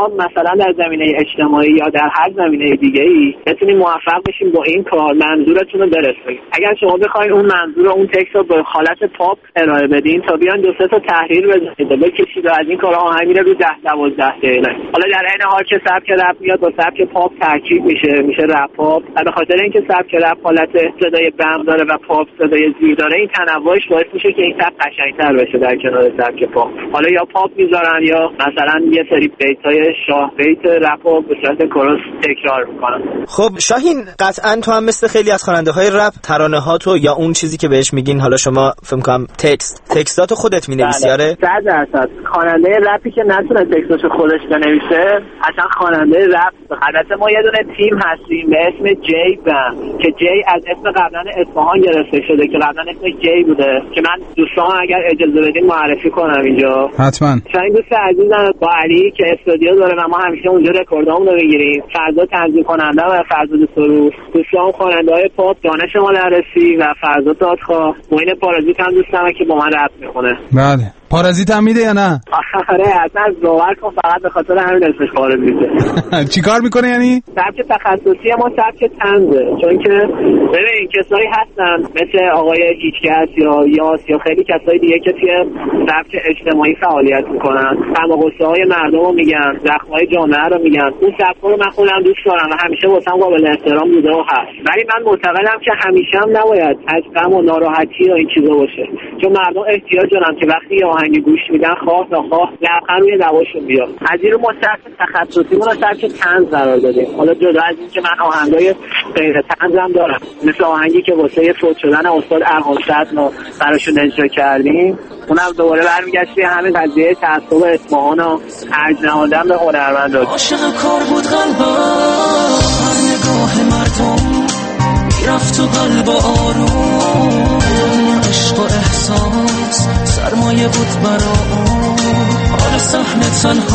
مثلا در زمینه اجتماعی یا در هر زمینه دیگه‌ای بتونیم موفق بشیم با این کار منظورتون رو برسونید. اگر شما بخواید اون منظور اون تکست رو به حالت پاپ ارائه بدین تا بیان 2-3 تا تحریر بزنید بکشید و از این کار آهنگ میره رو 10-12 دقیقه. حالا در عین حال که سبک رپ میاد با سبک پاپ ترکیب میشه رپ پاپ، و به خاطر اینکه سبک رپ حالت صدای بم داره و پاپ صدای زیر داره این تنوعش باعث میشه که این سبک قشنگ‌تر بشه در کنار سبک پاپ. حالا یا پاپ میذارن یا مثلا یه سری بیتای شاه بیت رپ رو به صورت کورس تکرار میکنن. خب شاهین، قطعا تو هم مثل خیلی از خواننده‌های رپ ترانه‌هاتو یا اون چیزی که بهش میگین حالا شما فکر کنم تکستاتو خودت مینویسی؟ آره 100% خواننده رپی که نتونه تکستاشو خودش بنویسه اصلا خواننده رپ. البته ما یه دونه تیم هستیم به اسم جی بم که جی از اسم قبلا اصفهان گرفته شده که قبلا اسم جی بوده که من دوستان اگر اجازه بدین معرفی کنم اینجا. حتما. شاید دوست عزیزم با علی که استودیو داره و ما همیشه اونجا رکوردامون رو میگیریم. فرزاد تنظیم کننده و فرزاد سروش، دوستان خواننده‌های پاپ دانش مدرسی و فرزاد دادخواه. معین پارازیت هم دوستمه که با من رپ میکنه. بله. پارازیت هم میده یا نه؟ آره اصلا باور کن فقط به خاطر همین اسمش پارازیته. چیکار میکنه یعنی؟ سبک تخصصی ما سبک طنزه، چون که ببین کسایی هستن مثل آقای هیچکس یا یاس یا خیلی کسای دیگه که توی سبک اجتماعی فعالیت میکنن، غم و غصه های مردم رو میگن، زخم‌های جامعه رو میگن. اون سبک رو من خودم دوست دارم و همیشه واسم قابل احترام بوده و هست، ولی من معتقدم که همیشه هم نباید از غم و ناراحتی و این چیزا باشه، چون مردم احتیاج دارن که وقتی آهنگ گوش میدن خواه نخواه لبخند روی لباشون بیاد. از این رو ما سبک تخصصیمون رو سبک طنز قرار دادیم. حالا جدا از این که من آهنگای غیر طنز هم دارم، مثل آهنگی که واسه فوت شدن استاد ارغام صدر ما براشون اجرا کردیم، اونم دوباره برمیگشت به همین قضیه تعصب اصفهان و ارج نهادن به هنرمند. عاشق کار بود قلبم، هر نگاه مردم میرفت تو قلب آروم، عشق و احساس سرمایه بود برام، حال صحنه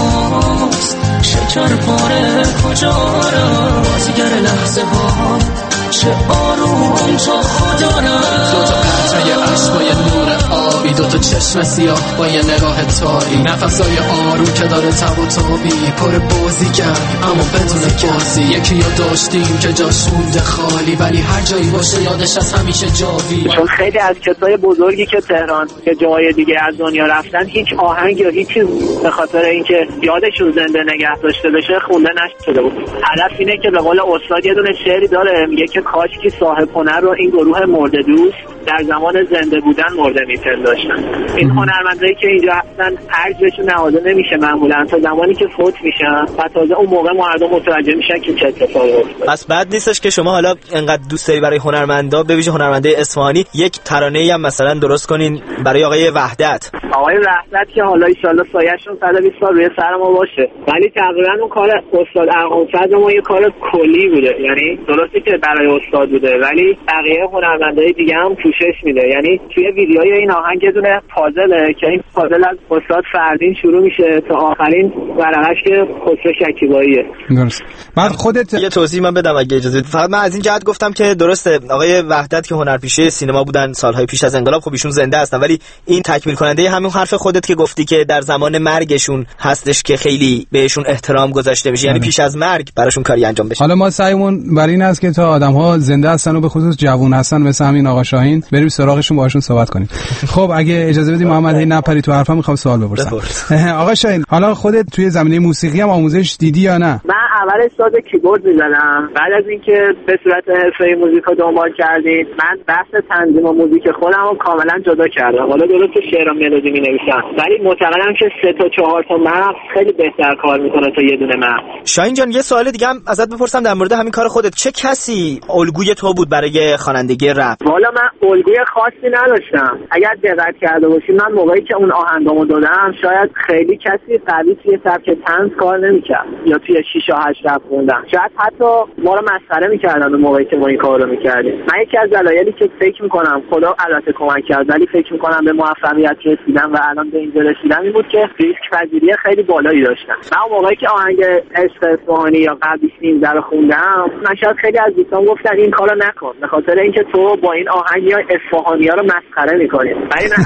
تنهاست، شکر پاره کجا رفت، بازیگر لحظه ها چه آروم تا خدا رفت. دو تا قطره عشقای نور آبی، دو تا چشم سیاه با یه نگاه تاری، نفسای آروم که داره تب و تابی، پر بازیگر اما بدون بازی. یکی رو داشتیم که جاش مونده خالی، ولی هر جایی باشه یادش از همیشه جاوی. چون خیلی از کسای بزرگی که تهران که جای دیگه از دنیا رفتن هیچ آهنگ یا هیچ چیز به خاطر اینکه یادشون زنده نگه داشته بشه خونده نشده بود. هدف اینه که به قول استاد یه دونه شعری داره میگه که کاش که صاحب هنر رو این گروه مرده دوست در زمان زنده بودن مرده می‌پنداشتن. این هنرمندایی که اینجا هستن ارجشون نهاده نمیشه معمولا تا زمانی که فوت میشن و تازه اون موقع مردم متوجه میشن که چه اتفاقی افتاده. پس بد نیستش که شما حالا انقدر دوست داری برای هنرمندا، به ویژه هنرمندای اصفهانی، یک ترانه‌ای هم مثلا درست کنین برای آقای وحدت. آقای وحدت که حالا ان شاءالله سایه‌شون 120 سال روی سر ما باشه، ولی تقریبا اون کار استاد ارغام صدر ما یه کار کلی بوده. یعنی درسته که برای استاد بوده ولی بقیه هنرمندای دیگه هم پوشش میده. یعنی توی ویدیوهای این آهنگ یه دونه پازله که این پازل از استاد فردین شروع میشه تا آخرین ورقش که خسرو شکیباییه. درست. بعد خودت یه توضیح من بدم اگه اجازه بدید. فقط من از این جهت گفتم که درسته آقای وحدت که هنرپیشه سینما بودن سالهای پیش از انقلاب، خب ایشون زنده هستن، ولی این تکمیل کننده همین حرف خودت که گفتی که در زمان مرگشون هستش که خیلی بهشون احترام گذاشته میشه، یعنی پیش از مرگ براشون کاری انجام بشه. حالا ما سعیمون بر این است که تا آدم‌ها زنده هستن و به خصوص جوان هستن مثل همین آقا شاهین بریم سراغشون باهاشون صحبت کنیم. خب اگه اجازه بدید محمد هی نپری تو حرفم، میخوام سوال بپرسم. آقا شاهین، حالا خودت توی زمینه موسیقی هم آموزش دیدی یا نه؟ من اول ساز کیبورد می‌زدم، بعد از اینکه به صورت حرفه‌ای موزیکو دنبال کردید من بحث تنظیم و موزیک خودم رو کاملا جدا کردم. حالا درسته شعر و ملودی می‌نویسم ولی معتقدم که 3 تا 4 تا مغز خیلی بهتر کار میکنه تا یه دونه مغز. شاهین جان یه سوال دیگه هم ازت بپرسم در مورد همین کار خودت. چه کسی الگوی تو بود برای خوانندگی رپ؟ والا من الگوی خاصی نداشتم. اگر دقت کرده باشید من موقعی که اون آهنگامو دادم شاید خیلی کسی قوی توی سبک طنز کار نمی‌کرد یا توی 6 و 8 رپ خوندن. شاید حتی ما رو مسخره می‌کردن اون موقعی که ما این کارو می‌کردیم. من یکی از دلایلی که فکر می‌کنم خدا البته کمک کرد ولی فکر می‌کنم به موفقیت رسیدم و الان به اینجا رسیدم این بود که ریسک پذیری خیلی بالایی داشتم. من اون موقعی که آهنگ عشق اصفهانی یا قبلی 13 رو خوندم من شاید خیلی از دوستان گفتن این کارو نکن به خاطر اینکه تو با این آهنگ یا اصفهانی‌ها رو مسخره می‌کنی. ولی من اصلا همین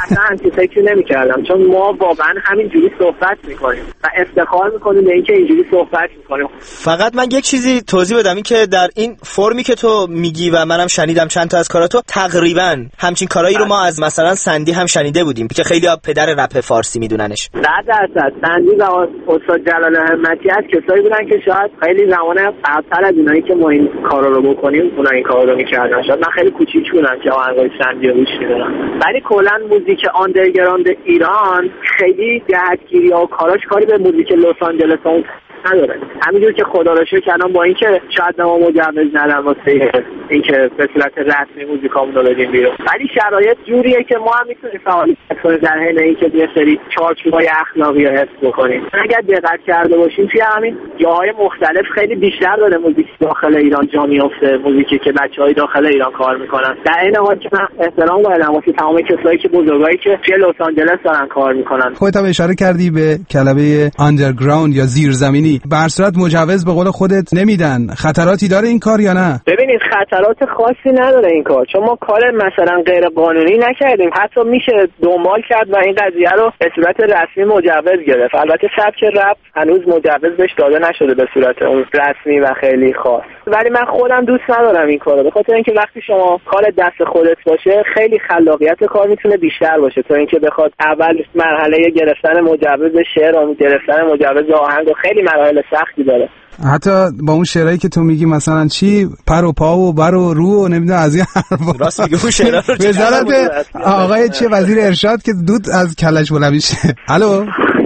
همچین فکری نمی‌کردم، چون ما واقعا همینجوری صحبت می‌کنیم و افتخار می‌کنیم به اینکه اینجوری صحبت می‌کنیم. فقط من یک چیزی توضیح بدم، این که در این فرمی که تو میگی و منم شنیدم چند تا از کاراتو، تقریبا همچین کارایی رو ما از مثلا سندی هم شنیده بودیم که خیلی پدر رپ فارسی میدوننش. 100% سندی و استاد جلال همتی از کسایی بودن که شاید خیلی زمان قبل‌تر از اینایی که ما این کارا رو بکنیم اونا این کارا رو می‌کردن. شاید من خیلی کوچیک بودم که آهنگای سندی رو گوش می‌دادم، ولی کلا موزیک آندرگراند ایران خیلی جهتگیری‌ها و کاراش کاری به موزیک لس آنجلس نداره. همینجور که خدا رو شکر الان با اینکه شاید ما مجوز ندن واسه اینکه به صورت رسمی موزیکامون رو بدیم بیرون، ولی شرایط جوریه که ما هم میتونیم فعالیت کنیم در حین اینکه یه سری چارچوبای اخلاقی رو حفظ بکنیم. اگر دقت کرده باشیم توی همین جاهای مختلف خیلی بیشتر داره موزیک داخل ایران جا میفته، موزیکی که بچهای داخل ایران کار میکنن. در این حال که من احترام قائلم واسه تمام کسایی که بزرگایی که توی لس آنجلس دارن کار میکنن. خودت هم اشاره کردی به کلمه آندرگراوند یا زیرزمینی. به هر صورت مجوز به قول خودت نمیدن. خطراتی داره این کار یا نه؟ ببینید خطرات خاصی نداره این کار، چون ما کار مثلا غیر قانونی نکردیم، حتی میشه دنبال کرد و این قضیه رو به صورت رسمی مجوز گرفت. البته سبک رپ هنوز مجوز بهش داده نشده به صورت اون رسمی و خیلی خاص، ولی من خودم دوست ندارم این کارو، به خاطر اینکه وقتی شما کار دست خودت باشه خیلی خلاقیت کار میتونه بیشتر باشه تا اینکه بخواد اول مرحله گرفتن مجوز شعر و گرفتن مجوز آهنگ و خیلی مراحل سختی داره. حتی با اون شعرهایی که تو میگی مثلا چی پر و پا و بر و رو و نمیدونم از این حرفا، راست میگی اون شعرها رو وزارت آقای چه وزیر ارشاد که دود از کلش بلند میشه. الو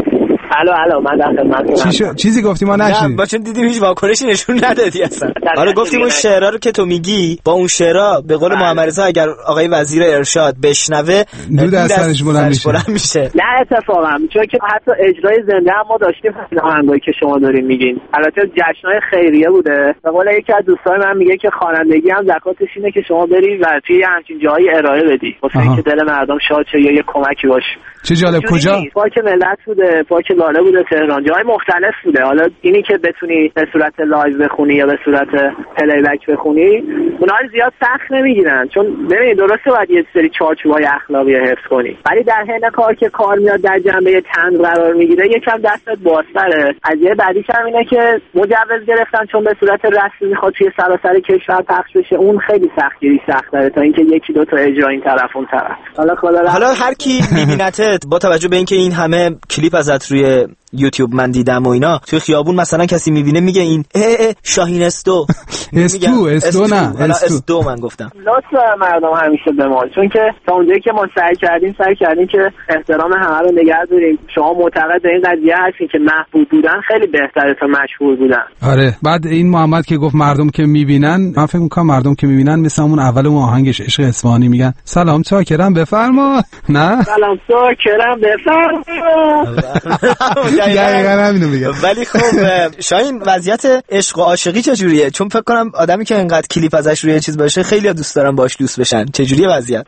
من در خدمتتونم. چیزی گفتی ما نشنیدیم. با چون دیدیم هیچ واکنشی نشون ندادی اصلا. آره گفتیم اون شعرها رو که تو میگی، با اون شعرها به قول محمد رضا اگر آقای وزیر ارشاد بشنوه دود از سرش بلند میشه. نه اتفاقا چون که حتی اجرای زنده هم ما داشتیم آهنگایی که شما دارین میگین. البته جشن‌های خیریه بوده. به قول یکی از دوستان من میگه که خوانندگی هم زکاتش اینه که شما بری و توی همچین جایی ارائه بدی واسه اینکه دل مردم شاد شه یا یه کمکی باشه. چه جالب. کجا؟ پارک ملت بوده، پارک لاله بوده، تهران، جای مختلف بوده. حالا اینی که بتونی به صورت لایو بخونی یا به صورت پلی بک بخونی اونها زیاد سخت نمیگیرن، چون ببینید درسته باید یه سری چارچوبای اخلاقی حفظ کنی، ولی در حین کار که کار میاد در جنبه طنز قرار میگیره یکم دستت بازتره. از یه بعدیش هم اینه که مجوز گرفتن چون به صورت رسمی میخواد توی سراسر کشور پخش بشه، اون خیلی سختگیری سخت‌تره تا اینکه یکی دو تا اجرا این طرف اون طرف. حالا هر کی میبینتت با توجه به اینکه این همه کلیپ ازت روی یوتیوب من دیدم و اینا، توی خیابون مثلا کسی میبینه میگه این شاهین استو استو من گفتم لطفا مردم همیشه به ما، چون که تا اونجایی که ما سعی کردیم که احترام همه رو نگه داریم. شما معتقد به این قضیه هستین که محبوب بودن خیلی بهتره تا مشهور بودن. آره بعد این محمد که گفت مردم که میبینن، من فکر میکنم مردم که میبینن مثل همون اول اون آهنگش عشق اصفهانی میگن سلام چاکرم بفرما. نه سلام چاکرم بفرما. دقیقاً همینو میگم. ولی خب شاهین وضعیت عشق و عاشقی چجوریه؟ چون فکر کنم آدمی که اینقدر کلیپ ازش روی چیز باشه خیلی دوست دارن باش دوست بشن. چجوریه وضعیت؟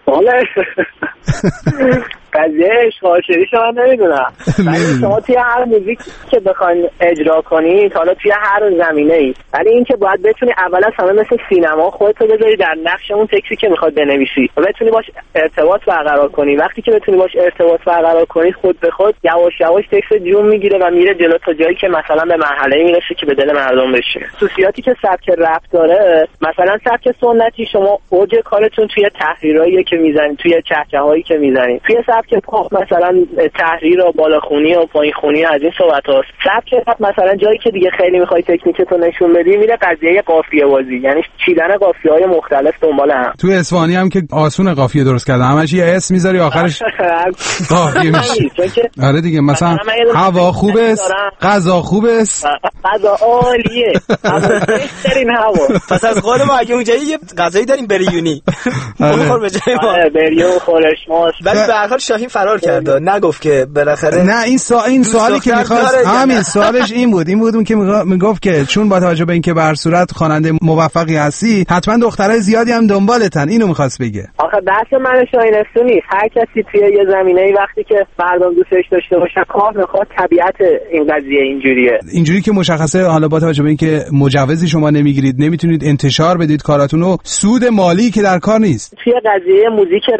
قضیه عشق و عاشقی شما نمیدونم، ولی شما توی هر موزیک که بخواین اجرا کنید، حالا توی هر زمینه‌ای، ولی این که باید بتونی اول از همه مثل سینما خودتو بذاری در نقش اون تکسی که میخواد بنویسی و بتونی باش ارتباط برقرار کنی. وقتی که بتونی باش ارتباط برقرار کنی خود به خود یواش یواش تکست جون میگیره و میره جلو تا جایی که مثلا به مرحله‌ای میرسه که به دل مردم بشه. خصوصیاتی که سبک رپ داره، مثلا سبک سنتی شما اوج کارتون توی تحریرایی که میزنید، توی چهچه‌هایی که میزنید. توی سبک پاپ مثلا تحریر و بالاخونی و پایینخونی از این صحبتاست. سبک رپ مثلا جایی که دیگه خیلی میخوای تکنیکتو نشون بدی میره قضیه قافیه بازی، یعنی چیدن قافیه‌های مختلف دنبال هم. تو اصفهانی هم که آسون قافیه درست کرده، همش یه اسم میذاری آخرش قافیه میشه. آره دیگه مثلا هوا خوبه، غذا خوبه، غذا عالیه، بهترین هوا. پس از قول ما اگه اونجا یه غذایی داریم بریونی بخور به جای ما. بریون خورش ماست. ولی به هر حال شاهین فرار کرد، نگفت که بالاخره. نه این سوالی که می‌خواست همین سوالش این بود اون که میگفت که چون با توجه به اینکه به هر صورت خواننده موفقی هستی حتما دخترای زیادی هم دنبالتن، اینو می‌خواست بگه. آخه بحث من شاهین استو نیست، هر کسی توی یه زمینه‌ای وقتی که مردم دوستش داشته باشن کار می‌خواد، طبیعت این قضیه اینجوری که مشخصه. حالا با توجه به اینکه مجوزی شما نمیگیرید، نمیتونید انتشار بدید کاراتونو، سود مالی که در کار نیست. توی قضیه موزیک رپ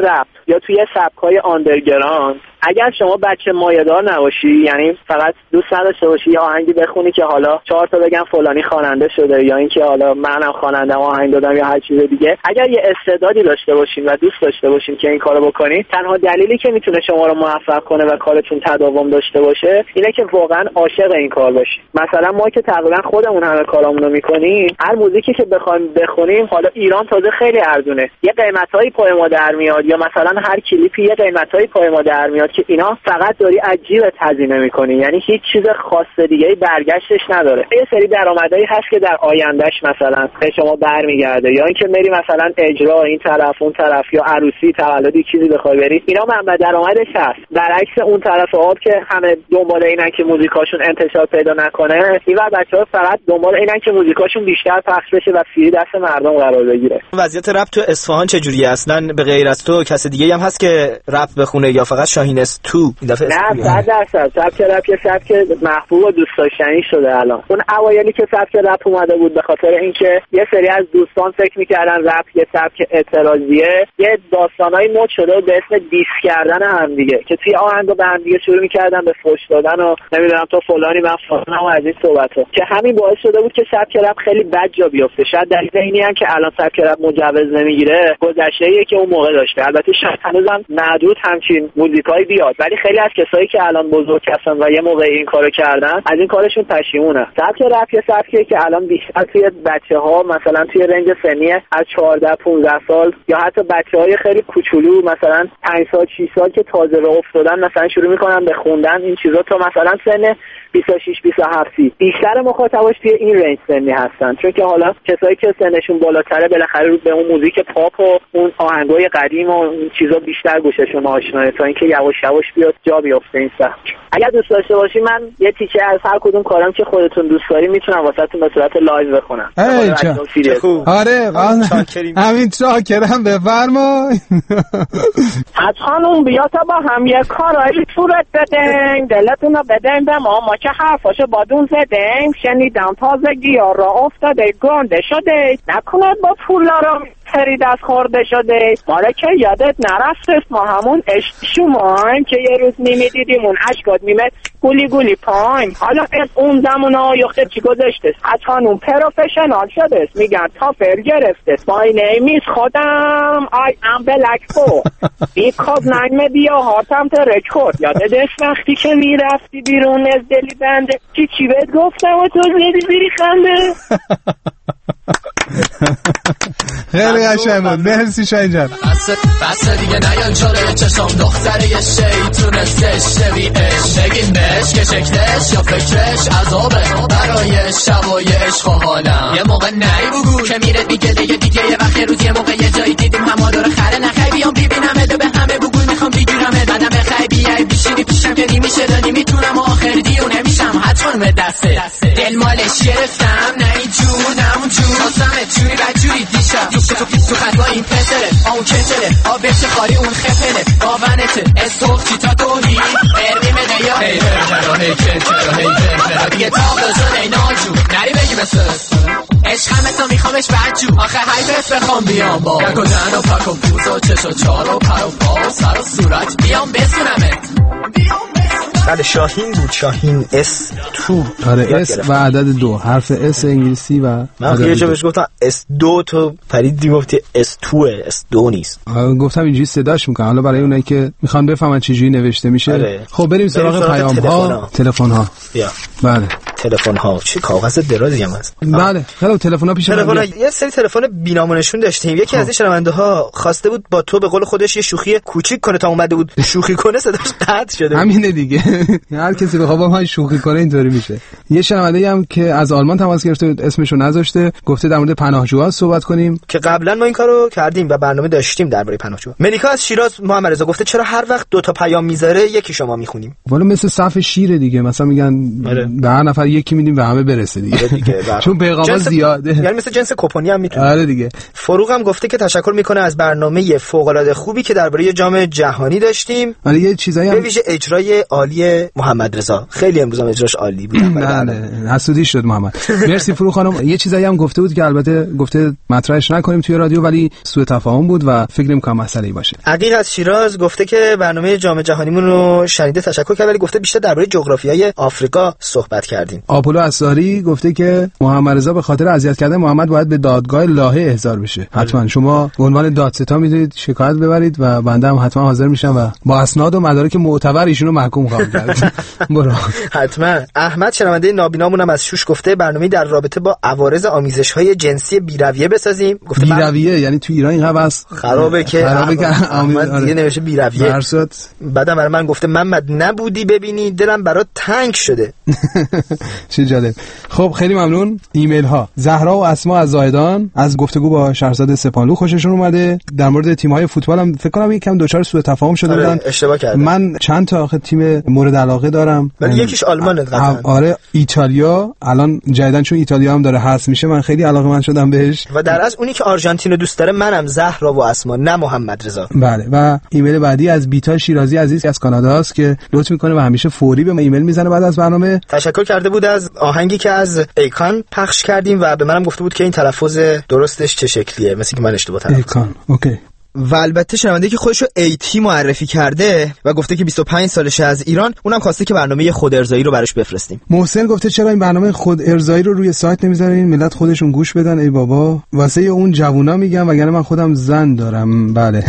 یا توی سبک‌های آندرگراند اگر شما بچه مایه‌دار نباشی، یعنی فقط دوست نداشته باشی یه آهنگی بخونی که حالا 4 تا بگم فلانی خواننده شده یا اینکه حالا منم خواننده‌ام آهنگ دادم یا هر چیز دیگه، اگر یه استعدادی داشته باشین و دوست داشته باشین که این کارو بکنین، تنها دلیلی که میتونه شما رو موفق کنه و کارتون تداوم داشته باشه اینه که واقعا عاشق این کار باشین. مثلا ما که تقریبا خودمون همه کارامون رو می‌کنیم، هر موزیکی که بخوایم بخونیم، حالا ایران تازه خیلی ارزونه، یه قیمتایی پای ما در میاد، یا مثلا هر کلیپی یه قیمتایی پای ما در میاد که اینا فقط داری عجیب هزینه می‌کنی، یعنی هیچ چیز خاص دیگه‌ای برگشتش نداره. یه سری درآمدایی هست که در آیندهش مثلا به شما برمیگرده، یا اینکه میری مثلا اجرا این طرف اون طرف، یا عروسی تولدی چیزی بخوای بری، اینا منبع درآمدش هست. برعکس اون طرف آب که همه دنبال اینن که موزیکاشون انتشار پیدا نکنه، این بچه‌ها فقط دنبال اینن که موزیکاشون بیشتر پخش بشه و فری دست مردم قرار بگیره. وضعیت رپ تو اصفهان چجوریه؟ اصلا به غیر از تو کس دیگه هم هست که رپ بخونه یا فقط شاهین استو؟ نه 100% سبک رپ یه سبک محبوب و دوست داشتنی شده الان. اون اوایلی که سبک رپ اومده بود به خاطر اینکه یه سری از دوستان فکر می‌کردن رپ یه سبک اعتراضیه، یه داستانای مد شده به اسم دیس کردن هم دیگه، که توی آهنگا به هم دیگه شروع می‌کردن به فحش دادن و نمیدونم تو فلانی من فلانم و از این صحبت‌ها، که همین باعث شده بود که سبک رپ خیلی بد جا بیفته. شاید دلیل اینی هم که الان سبک رپ مجوز نمیگیره گذشته‌ایه که اون موقع داشته. البته شاید هنوزم معدود همچین موزیکایی بیاد، ولی خیلی از کسایی که الان بزرگ هستن و یه موقع این کارو کردن از این کارشون پشیمونه. سبک رپ یه سبکیه که الان بیشتر توی بچه‌ها مثلا توی رنج سنی از 14 15 سال یا حتی بچه‌های خیلی کوچولو مثلا 5 سال 6 سال که تازه راه افتادن مثلا شروع می‌کنن به خوندن این چیزا، تا مثلا سن 26 27 بیشتر مخاطباش توی این رنج سنی هستن، چون که حالا کسایی که سنشون بالاتره بالاخره به اون موزیک پاپ و اون آهنگای قدیم و اون چیزا بیشتر گوششون آشناه، تا اینکه یواش یواش بیاد جا بیفته این سبک. اگر دوست داشته باشی من یه تیکه از هر کدوم کارم که خودتون دوست داری میتونم واسهتون به صورت لایو بخونم. آره همین چاکرم بفرما. خانم بیا تا با هم یه کارایی صورت بدیم، دلتون رو بدیم به ما که حرفاشو بادون زدیم، شنیدم تازگی ها را افتاده گنده شده، نکنه با پولا را پرید از خورده شده، ماره که یادت نرفت ما همون عشق شمایم که یه روز میمیدیدیم اون عشقات میمد گولی گولی پایم، حالا اون زمان آیخته چی گذشته از خانون پروفشنال شده، میگن تافر گرفته my name is خودم I am black for because nine media هارتم ترکورد. یادت وقتی که میرفتی بیرون از دلی بنده چی بهت گفتم و تو زیری خنده. خیلی قشنگ بود، مرسی شاهین جان. بس دیگه نیان چاله چشم دختره یه شیطون زشته بیش بگین بهش که شکلش یا فکرش عذابه برای شبای عشق و حالم. یه موقع نری بگو که میره دیگه یه وقت یه روز یه موقع یه جایی دیدیم همه داره خره نخی بیام ببینم ادو به همه بگوی میخوام بگیرم بعدم بخی بیای بیشینی پیشم که نمیشه دانی میتونم آخر دیونه میشم حتما دسته دل مالش گرفتم نه این جور نه اون جور آسمه جوری بجوری دیشب تو پیس تو خط با این پسره آون کسره آبش خاری اون خفله باونته استوخ چی تا توهی برمی مده یا هی برجرا هی کچرا هی برجرا دیگه تاق شد ای ناجو نری بگی بسرس عشقم تا میخوامش بدجو آخه های بس بخوام بیام با یک و دن و پک و پوز و چش و چار و پر و پا و سر و صورت بیام بسونمت. بله شاهین بود، شاهین اس تو. آره اس و عدد 2 حرف اس انگلیسی و من یه جا بهش گفتم اس 2 تو پریدی گفتی اس 2 اس 2 نیست. گفتم اینجوری صداش میکنم حالا برای اونایی که میخوان بفهمن چجوری نوشته میشه. آره. خب بریم سراغ پیام ها تلفن ها. بیا بله تلفن ها چه کاغذ درازی هم هست. بله خیلی تلفن ها پیش من یه سری تلفن بی‌نامونشون داشتیم. یکی از این شنونده ها خواسته بود با تو به قول خودش یه شوخی کوچیک کنه، تا اومده بود شوخی کنه صداش قطع شده. همینه دیگه هر کسی بخواد با من شوخی کنه اینطوری میشه. یه شنونده هم که از آلمان تماس گرفته بود اسمشو نذاشته، گفته در مورد پناهجوها صحبت کنیم که قبلا ما این کارو کردیم و برنامه داشتیم درباره پناهجوها. ملیکا از شیراز محمد رضا گفته چرا هر وقت 2 تا پیام میذاره یکی شما میخونیم؟ والا مثل صف شیر دیگه، مثلا میگن به هر نفر یکی میدیم به همه برسه دیگه چون پیغام زیاده، یعنی مثل جنس کوپونی هم میتونه. آره دیگه. فروغ هم گفته که تشکر میکنه از برنامه فوق العاده خوبی که درباره جام جهانی داشتیم. آره یه چیزایی به ویژه اجرای عالی آقای محمد رضا. خیلی امروز هم اجراش عالی بود. نه حسودی شد محمد. مرسی فرو خانم. یه چیزایی هم گفته بود که البته گفته مطرحش نکنیم توی رادیو، ولی سوء تفاهم بود و فکر نمی‌کنم مسئله‌ای باشه. عقیق از شیراز گفته که برنامه جام جهانیمون رو شنیده تشکر کرد، ولی گفته بیشتر درباره جغرافیای آفریقا صحبت کردیم. آپولو اساری گفته که محمد رضا به خاطر اذیت کردن محمد باید به دادگاه لاهه احضار بشه. حتما شما به عنوان دادستان میتونید شکایت ببرید و بنده هم حتما حاضر میشم و با اسناد و مدارک معتبر ایشونو محکوم خواهم کرد. برو. حتما. احمد شنونده نابینامون هم از شوش گفته برنامه‌ای در رابطه با عوارض آمیزش‌های جنسی بی‌رویه بسازیم. گفته بی‌رویه یعنی تو ایران اینقدر بس خرابه که احمد دیگه نوشته بی‌رویه. بعدم برای من گفته محمد نبودی ببینی دلم برات تنگ شده. چه جالب. خب خیلی ممنون. ایمیل ها. زهرا و اسما از زاهدان از گفتگو با شهرزاد سپانلو خوششون اومده. در مورد تیم‌های فوتبال هم فکر کنم یکم دچار سوء تفاهم شده بودن. اشتباه کردم. من چند تا آخه تیم مورد علاقه دارم. ولی یکیش آلمانه قطعا. آره ایتالیا الان جدیدن چون ایتالیا هم داره حذف میشه من خیلی علاقه‌مند شدم بهش. و در از اونی که آرژانتین رو دوست داره منم زهرا و اسما نه محمد رضا. بله. و ایمیل بعدی از بیتا شیرازی عزیز از کانادا است که لطف میکنه و همیشه فوری به ما ایمیل میزنه بعد از برنامه. تشکر کرده بود از آهنگی که از ایکان پخش کردیم و به منم گفته بود که این تلفظ درستش چه شکلیه، مثل که من اشتباه تلفظ ایکان. اوکی. و البته شنونده که خودشو ایتی معرفی کرده و گفته که 25 سالشه از ایران، اونم خواسته که برنامه خود ارضایی رو براش بفرستیم. محسن گفته چرا این برنامه خود ارضایی رو روی سایت نمیذارین ملت خودشون گوش بدن؟ ای بابا واسه اون جوونا میگم وگرنه من خودم زن دارم. بله.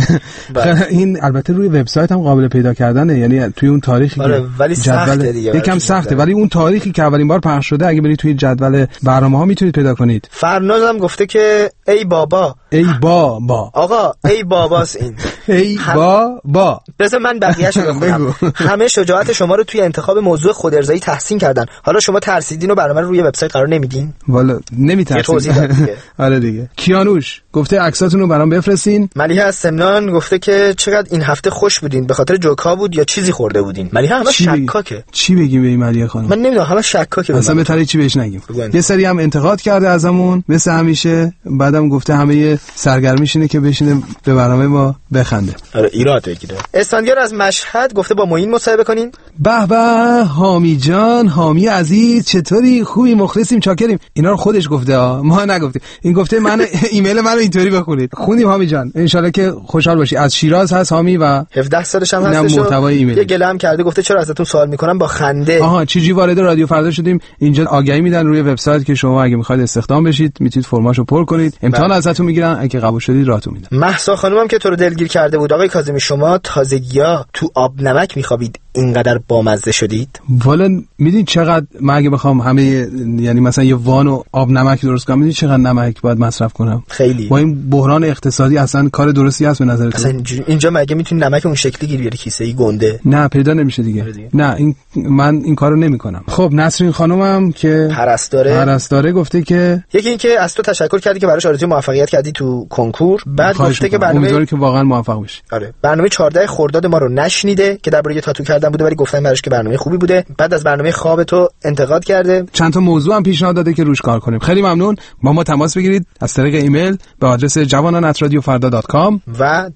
این البته روی وبسایت هم قابل پیدا کردنه، یعنی توی اون تاریخی که ولی سخته دیگه، یکم سخته، ولی اون تاریخی که اولین بار پخش شده اگه برید توی جدول برنامه‌ها میتونید پیدا کنید. فرناز هم گفته که ای بابا. ای بابا. آقا ای باباس این. ای بابا. بذار من بقیه‌اشو بخونم. همه شجاعت شما رو توی انتخاب موضوع خود ارضایی تحسین کردن. حالا شما ترسیدین و برنامه رو روی وبسایت قرار نمیدین؟ والا نمیترسیم. آره دیگه. کیانوش گفته عکساتون رو برام بفرستین. ملیحه از سمنان گفته که چقدر این هفته خوش بودین، به خاطر جوکا بود یا چیزی خورده بودین؟ ملیحه همه شکاکه. چی بگیم به این ملیحه خانم؟ من نمیدونم، همه شکاکه. اصلا بهتره چی بهش نگیم. یه سری هم انتقاد کرده ازمون مثل همیشه، بعدم گفته همه سرگرمیش اینه که بشینه به برنامه ما بخنده. آره ایراد بگیره. اسفندیار از مشهد گفته با معین مصاحبه کنین. به به حامی جان، حامی عزیز چطوری؟ خوبی؟ مخلصیم، چاکریم. اینا رو خودش گفته ما نگفتیم. این گفته من ایمیل منو اینطوری بخونید. خوندیم حامی جان. ان شاءالله که خوشحال باشی. از شیراز هست حامی و 17 سالش هم هستش. یه گله هم کرده گفته چرا ازتون سوال میکنم با خنده. آها چیزی وارد رادیو فردا شدیم. اینجا آگهی میدن روی وبسایت که شما اگه میخواید استخدام بشید میتونید فرماشو پر کنید. امتحان ازتون میگیرن، اگه قبول شدید راهتون میدن. مهسا خانومم که تو رو دلگیر کرده بود. آقای کاظمی شما تازگی‌ها تو آب نمک میخوابید اینقدر بامزه شدید؟ والا میدونید چقدر من اگه بخوام همه یعنی مثلا یه وانو آب نمک درست کنم میدونید چقدر نمک باید مصرف کنم؟ خیلی. با این بحران اقتصادی اصلا کار درستی هست به نظرتون؟ اصلا اینجا مگه میتونی نمک اون شکلی گیر بیاری کیسه‌ای گنده؟ نه پیدا نمیشه دیگه. نه من این کارو نمیکنم. خب نسرین خانومم که پرستاره گفته که یکی این که از تو تشکر کردی که براش آرزوی موفقیت کردی تو کنکور، بعد گفته که امیدوارم که واقعا موفق بشی. آره برنامه 14 خرداد ما رو نشنیده که درباره تاتو کردن بوده، ولی گفتم براش که برنامه خوبی بوده. بعد از برنامه خواب تو انتقاد کرده. چند تا موضوع هم پیشنهاد داده که روش کار کنیم. خیلی ممنون. با ما تماس بگیرید از طریق ایمیل به آدرس javanan@radiofarda.com و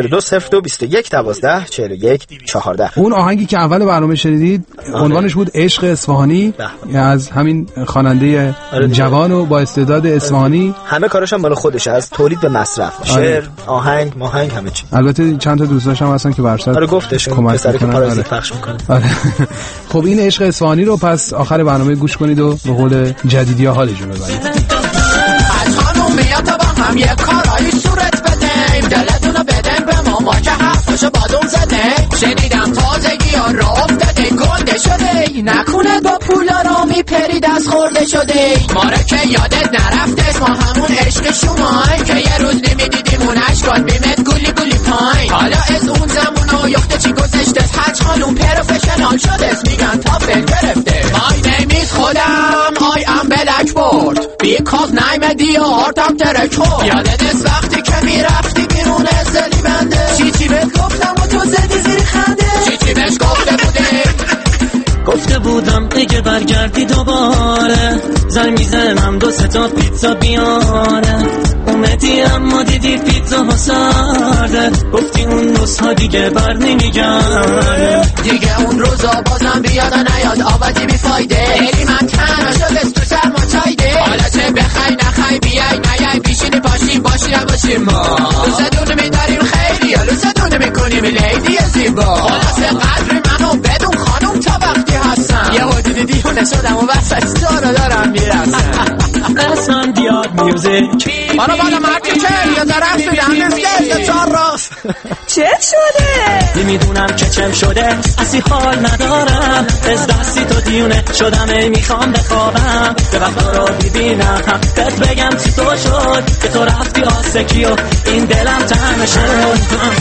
20420221124114. اون آهنگی که اول برنامه شنیدید عنوانش بود عشق اصفهانی از همین خواننده جوان و با استعداد اصفهانی. همه کارش هم مال خودشه، از تولید به مصرف، شعر، آهنگ، ماهنگ، همه چی. البته چند تا دوست داشتم هستن که برشاد آره گفتش پسری که پارازیت پخش میکنه. آره. خب این عشق اصفهانی رو پس آخر برنامه گوش کنید و به قول جدیدیا حالشون ببرید. از خانم بیا تا با هم یک کارایی صورت بدیم، دلتونو بدیم به ما که حرفاشو بادون زدیم. شنیدم تازگی ها را افتاده گنده شده، نکنه با پولا را میپرید از خورده شده. ماره که یادت نرفته ما همون عشق شمای که یه روز نمیدیدیم اون عشقات بیمت گولی گولی پایین. حالا از اون زمونا یخته چی گذشته، حج خانوم پروفشنال شده، میگن تا فیل گرفته. My name is خودم I am blackboard because name دیار تام ترکور. یادت از وقتی که میرفتی بیرون ازدلی بنده، چی بهت گفتم و تو زدی زیر خنده. چی بهش گفته بودی؟ گفته بودم اگه برگردی دوباره زنگ میزنم 2 تا پیتزا بیاره. اومدی اما دیدی پیتزا ها سرده، گفتی اون روزها دیگه بر نمیگن، دیگه اون روزا بازم بیاد نیاد، آبادی بی فایده، خیلی من تنها شده تو سرما چایده، حالا چه بخوای نخوای بیای نیای بیشینی پاشیم باشی نباشیم ما، لوزدونه میداریم خیلی یا لوزدونه میکنیم لیدی زیبا، خلاصه قدری منو بدون خانم تا وقتی هستم، یه حدودی دیونه شدم و وسط تو رو دارم میرسم. قسم بیاد میوزیک بالا مردی که یا درم شدم مثل چار راست. چه شده؟ نمیدونم که چم شده، اصلی حال ندارم، از دستی تو دیونه شدم، ای میخوام بخوابم، به وقتا رو ببینم، بهت بگم چی تو شد که تو رفتی آسکی و این دلم تنه شد،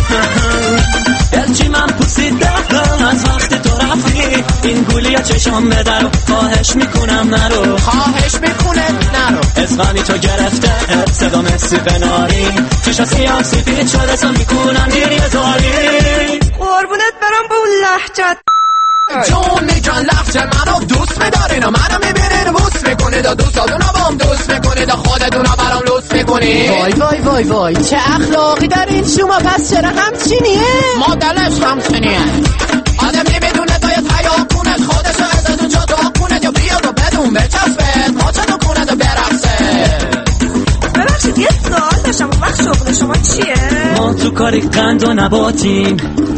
دلچی من پوسیدم از وقتی تو رفتی، این گولی چشم بدر و خواهش میکنم نرو، خواهش میکنه نرو، اسقامی تو گرفته صدا مسی بناری، چشا سیام سفید شده سا میکنم دیری زاری، قربونت برم با اون لحجت جون جان لحجه منو دوست میدارین و منو میبینین بوس میکنید و دوستاتونو بام دوست میکنید و خودتونو برام لوس میکنید. وای وای وای وای چه اخلاقی دارین شما، پس چرا همچینیه؟ مادلش همچینیه، آدم نمیدونه باید حیا کنه، خودشو ازتون جدا کنه یا بیاد و بدون بچسبه ماچتو کنه و برقصه. ببخشید یه سوال داشتم، اون وقت شغل شما چیه؟ ما تو کاری قند و نباتیم،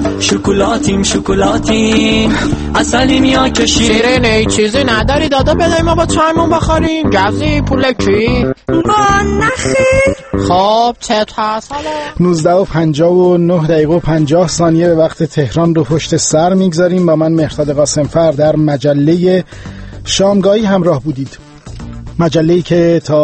شکلاتیم اصلیم یا کشی، شیرینی چیزی نداری دادا بدهیم ما با چایمون بخوریم، گزی پول کی؟ با نخیر. خب چه هست حالا؟ 19:59 و 50 ثانیه به وقت تهران رو پشت سر میگذاریم. با من مهرداد قاسمفر در مجله شامگاهی همراه بودید، مجله‌ای که تا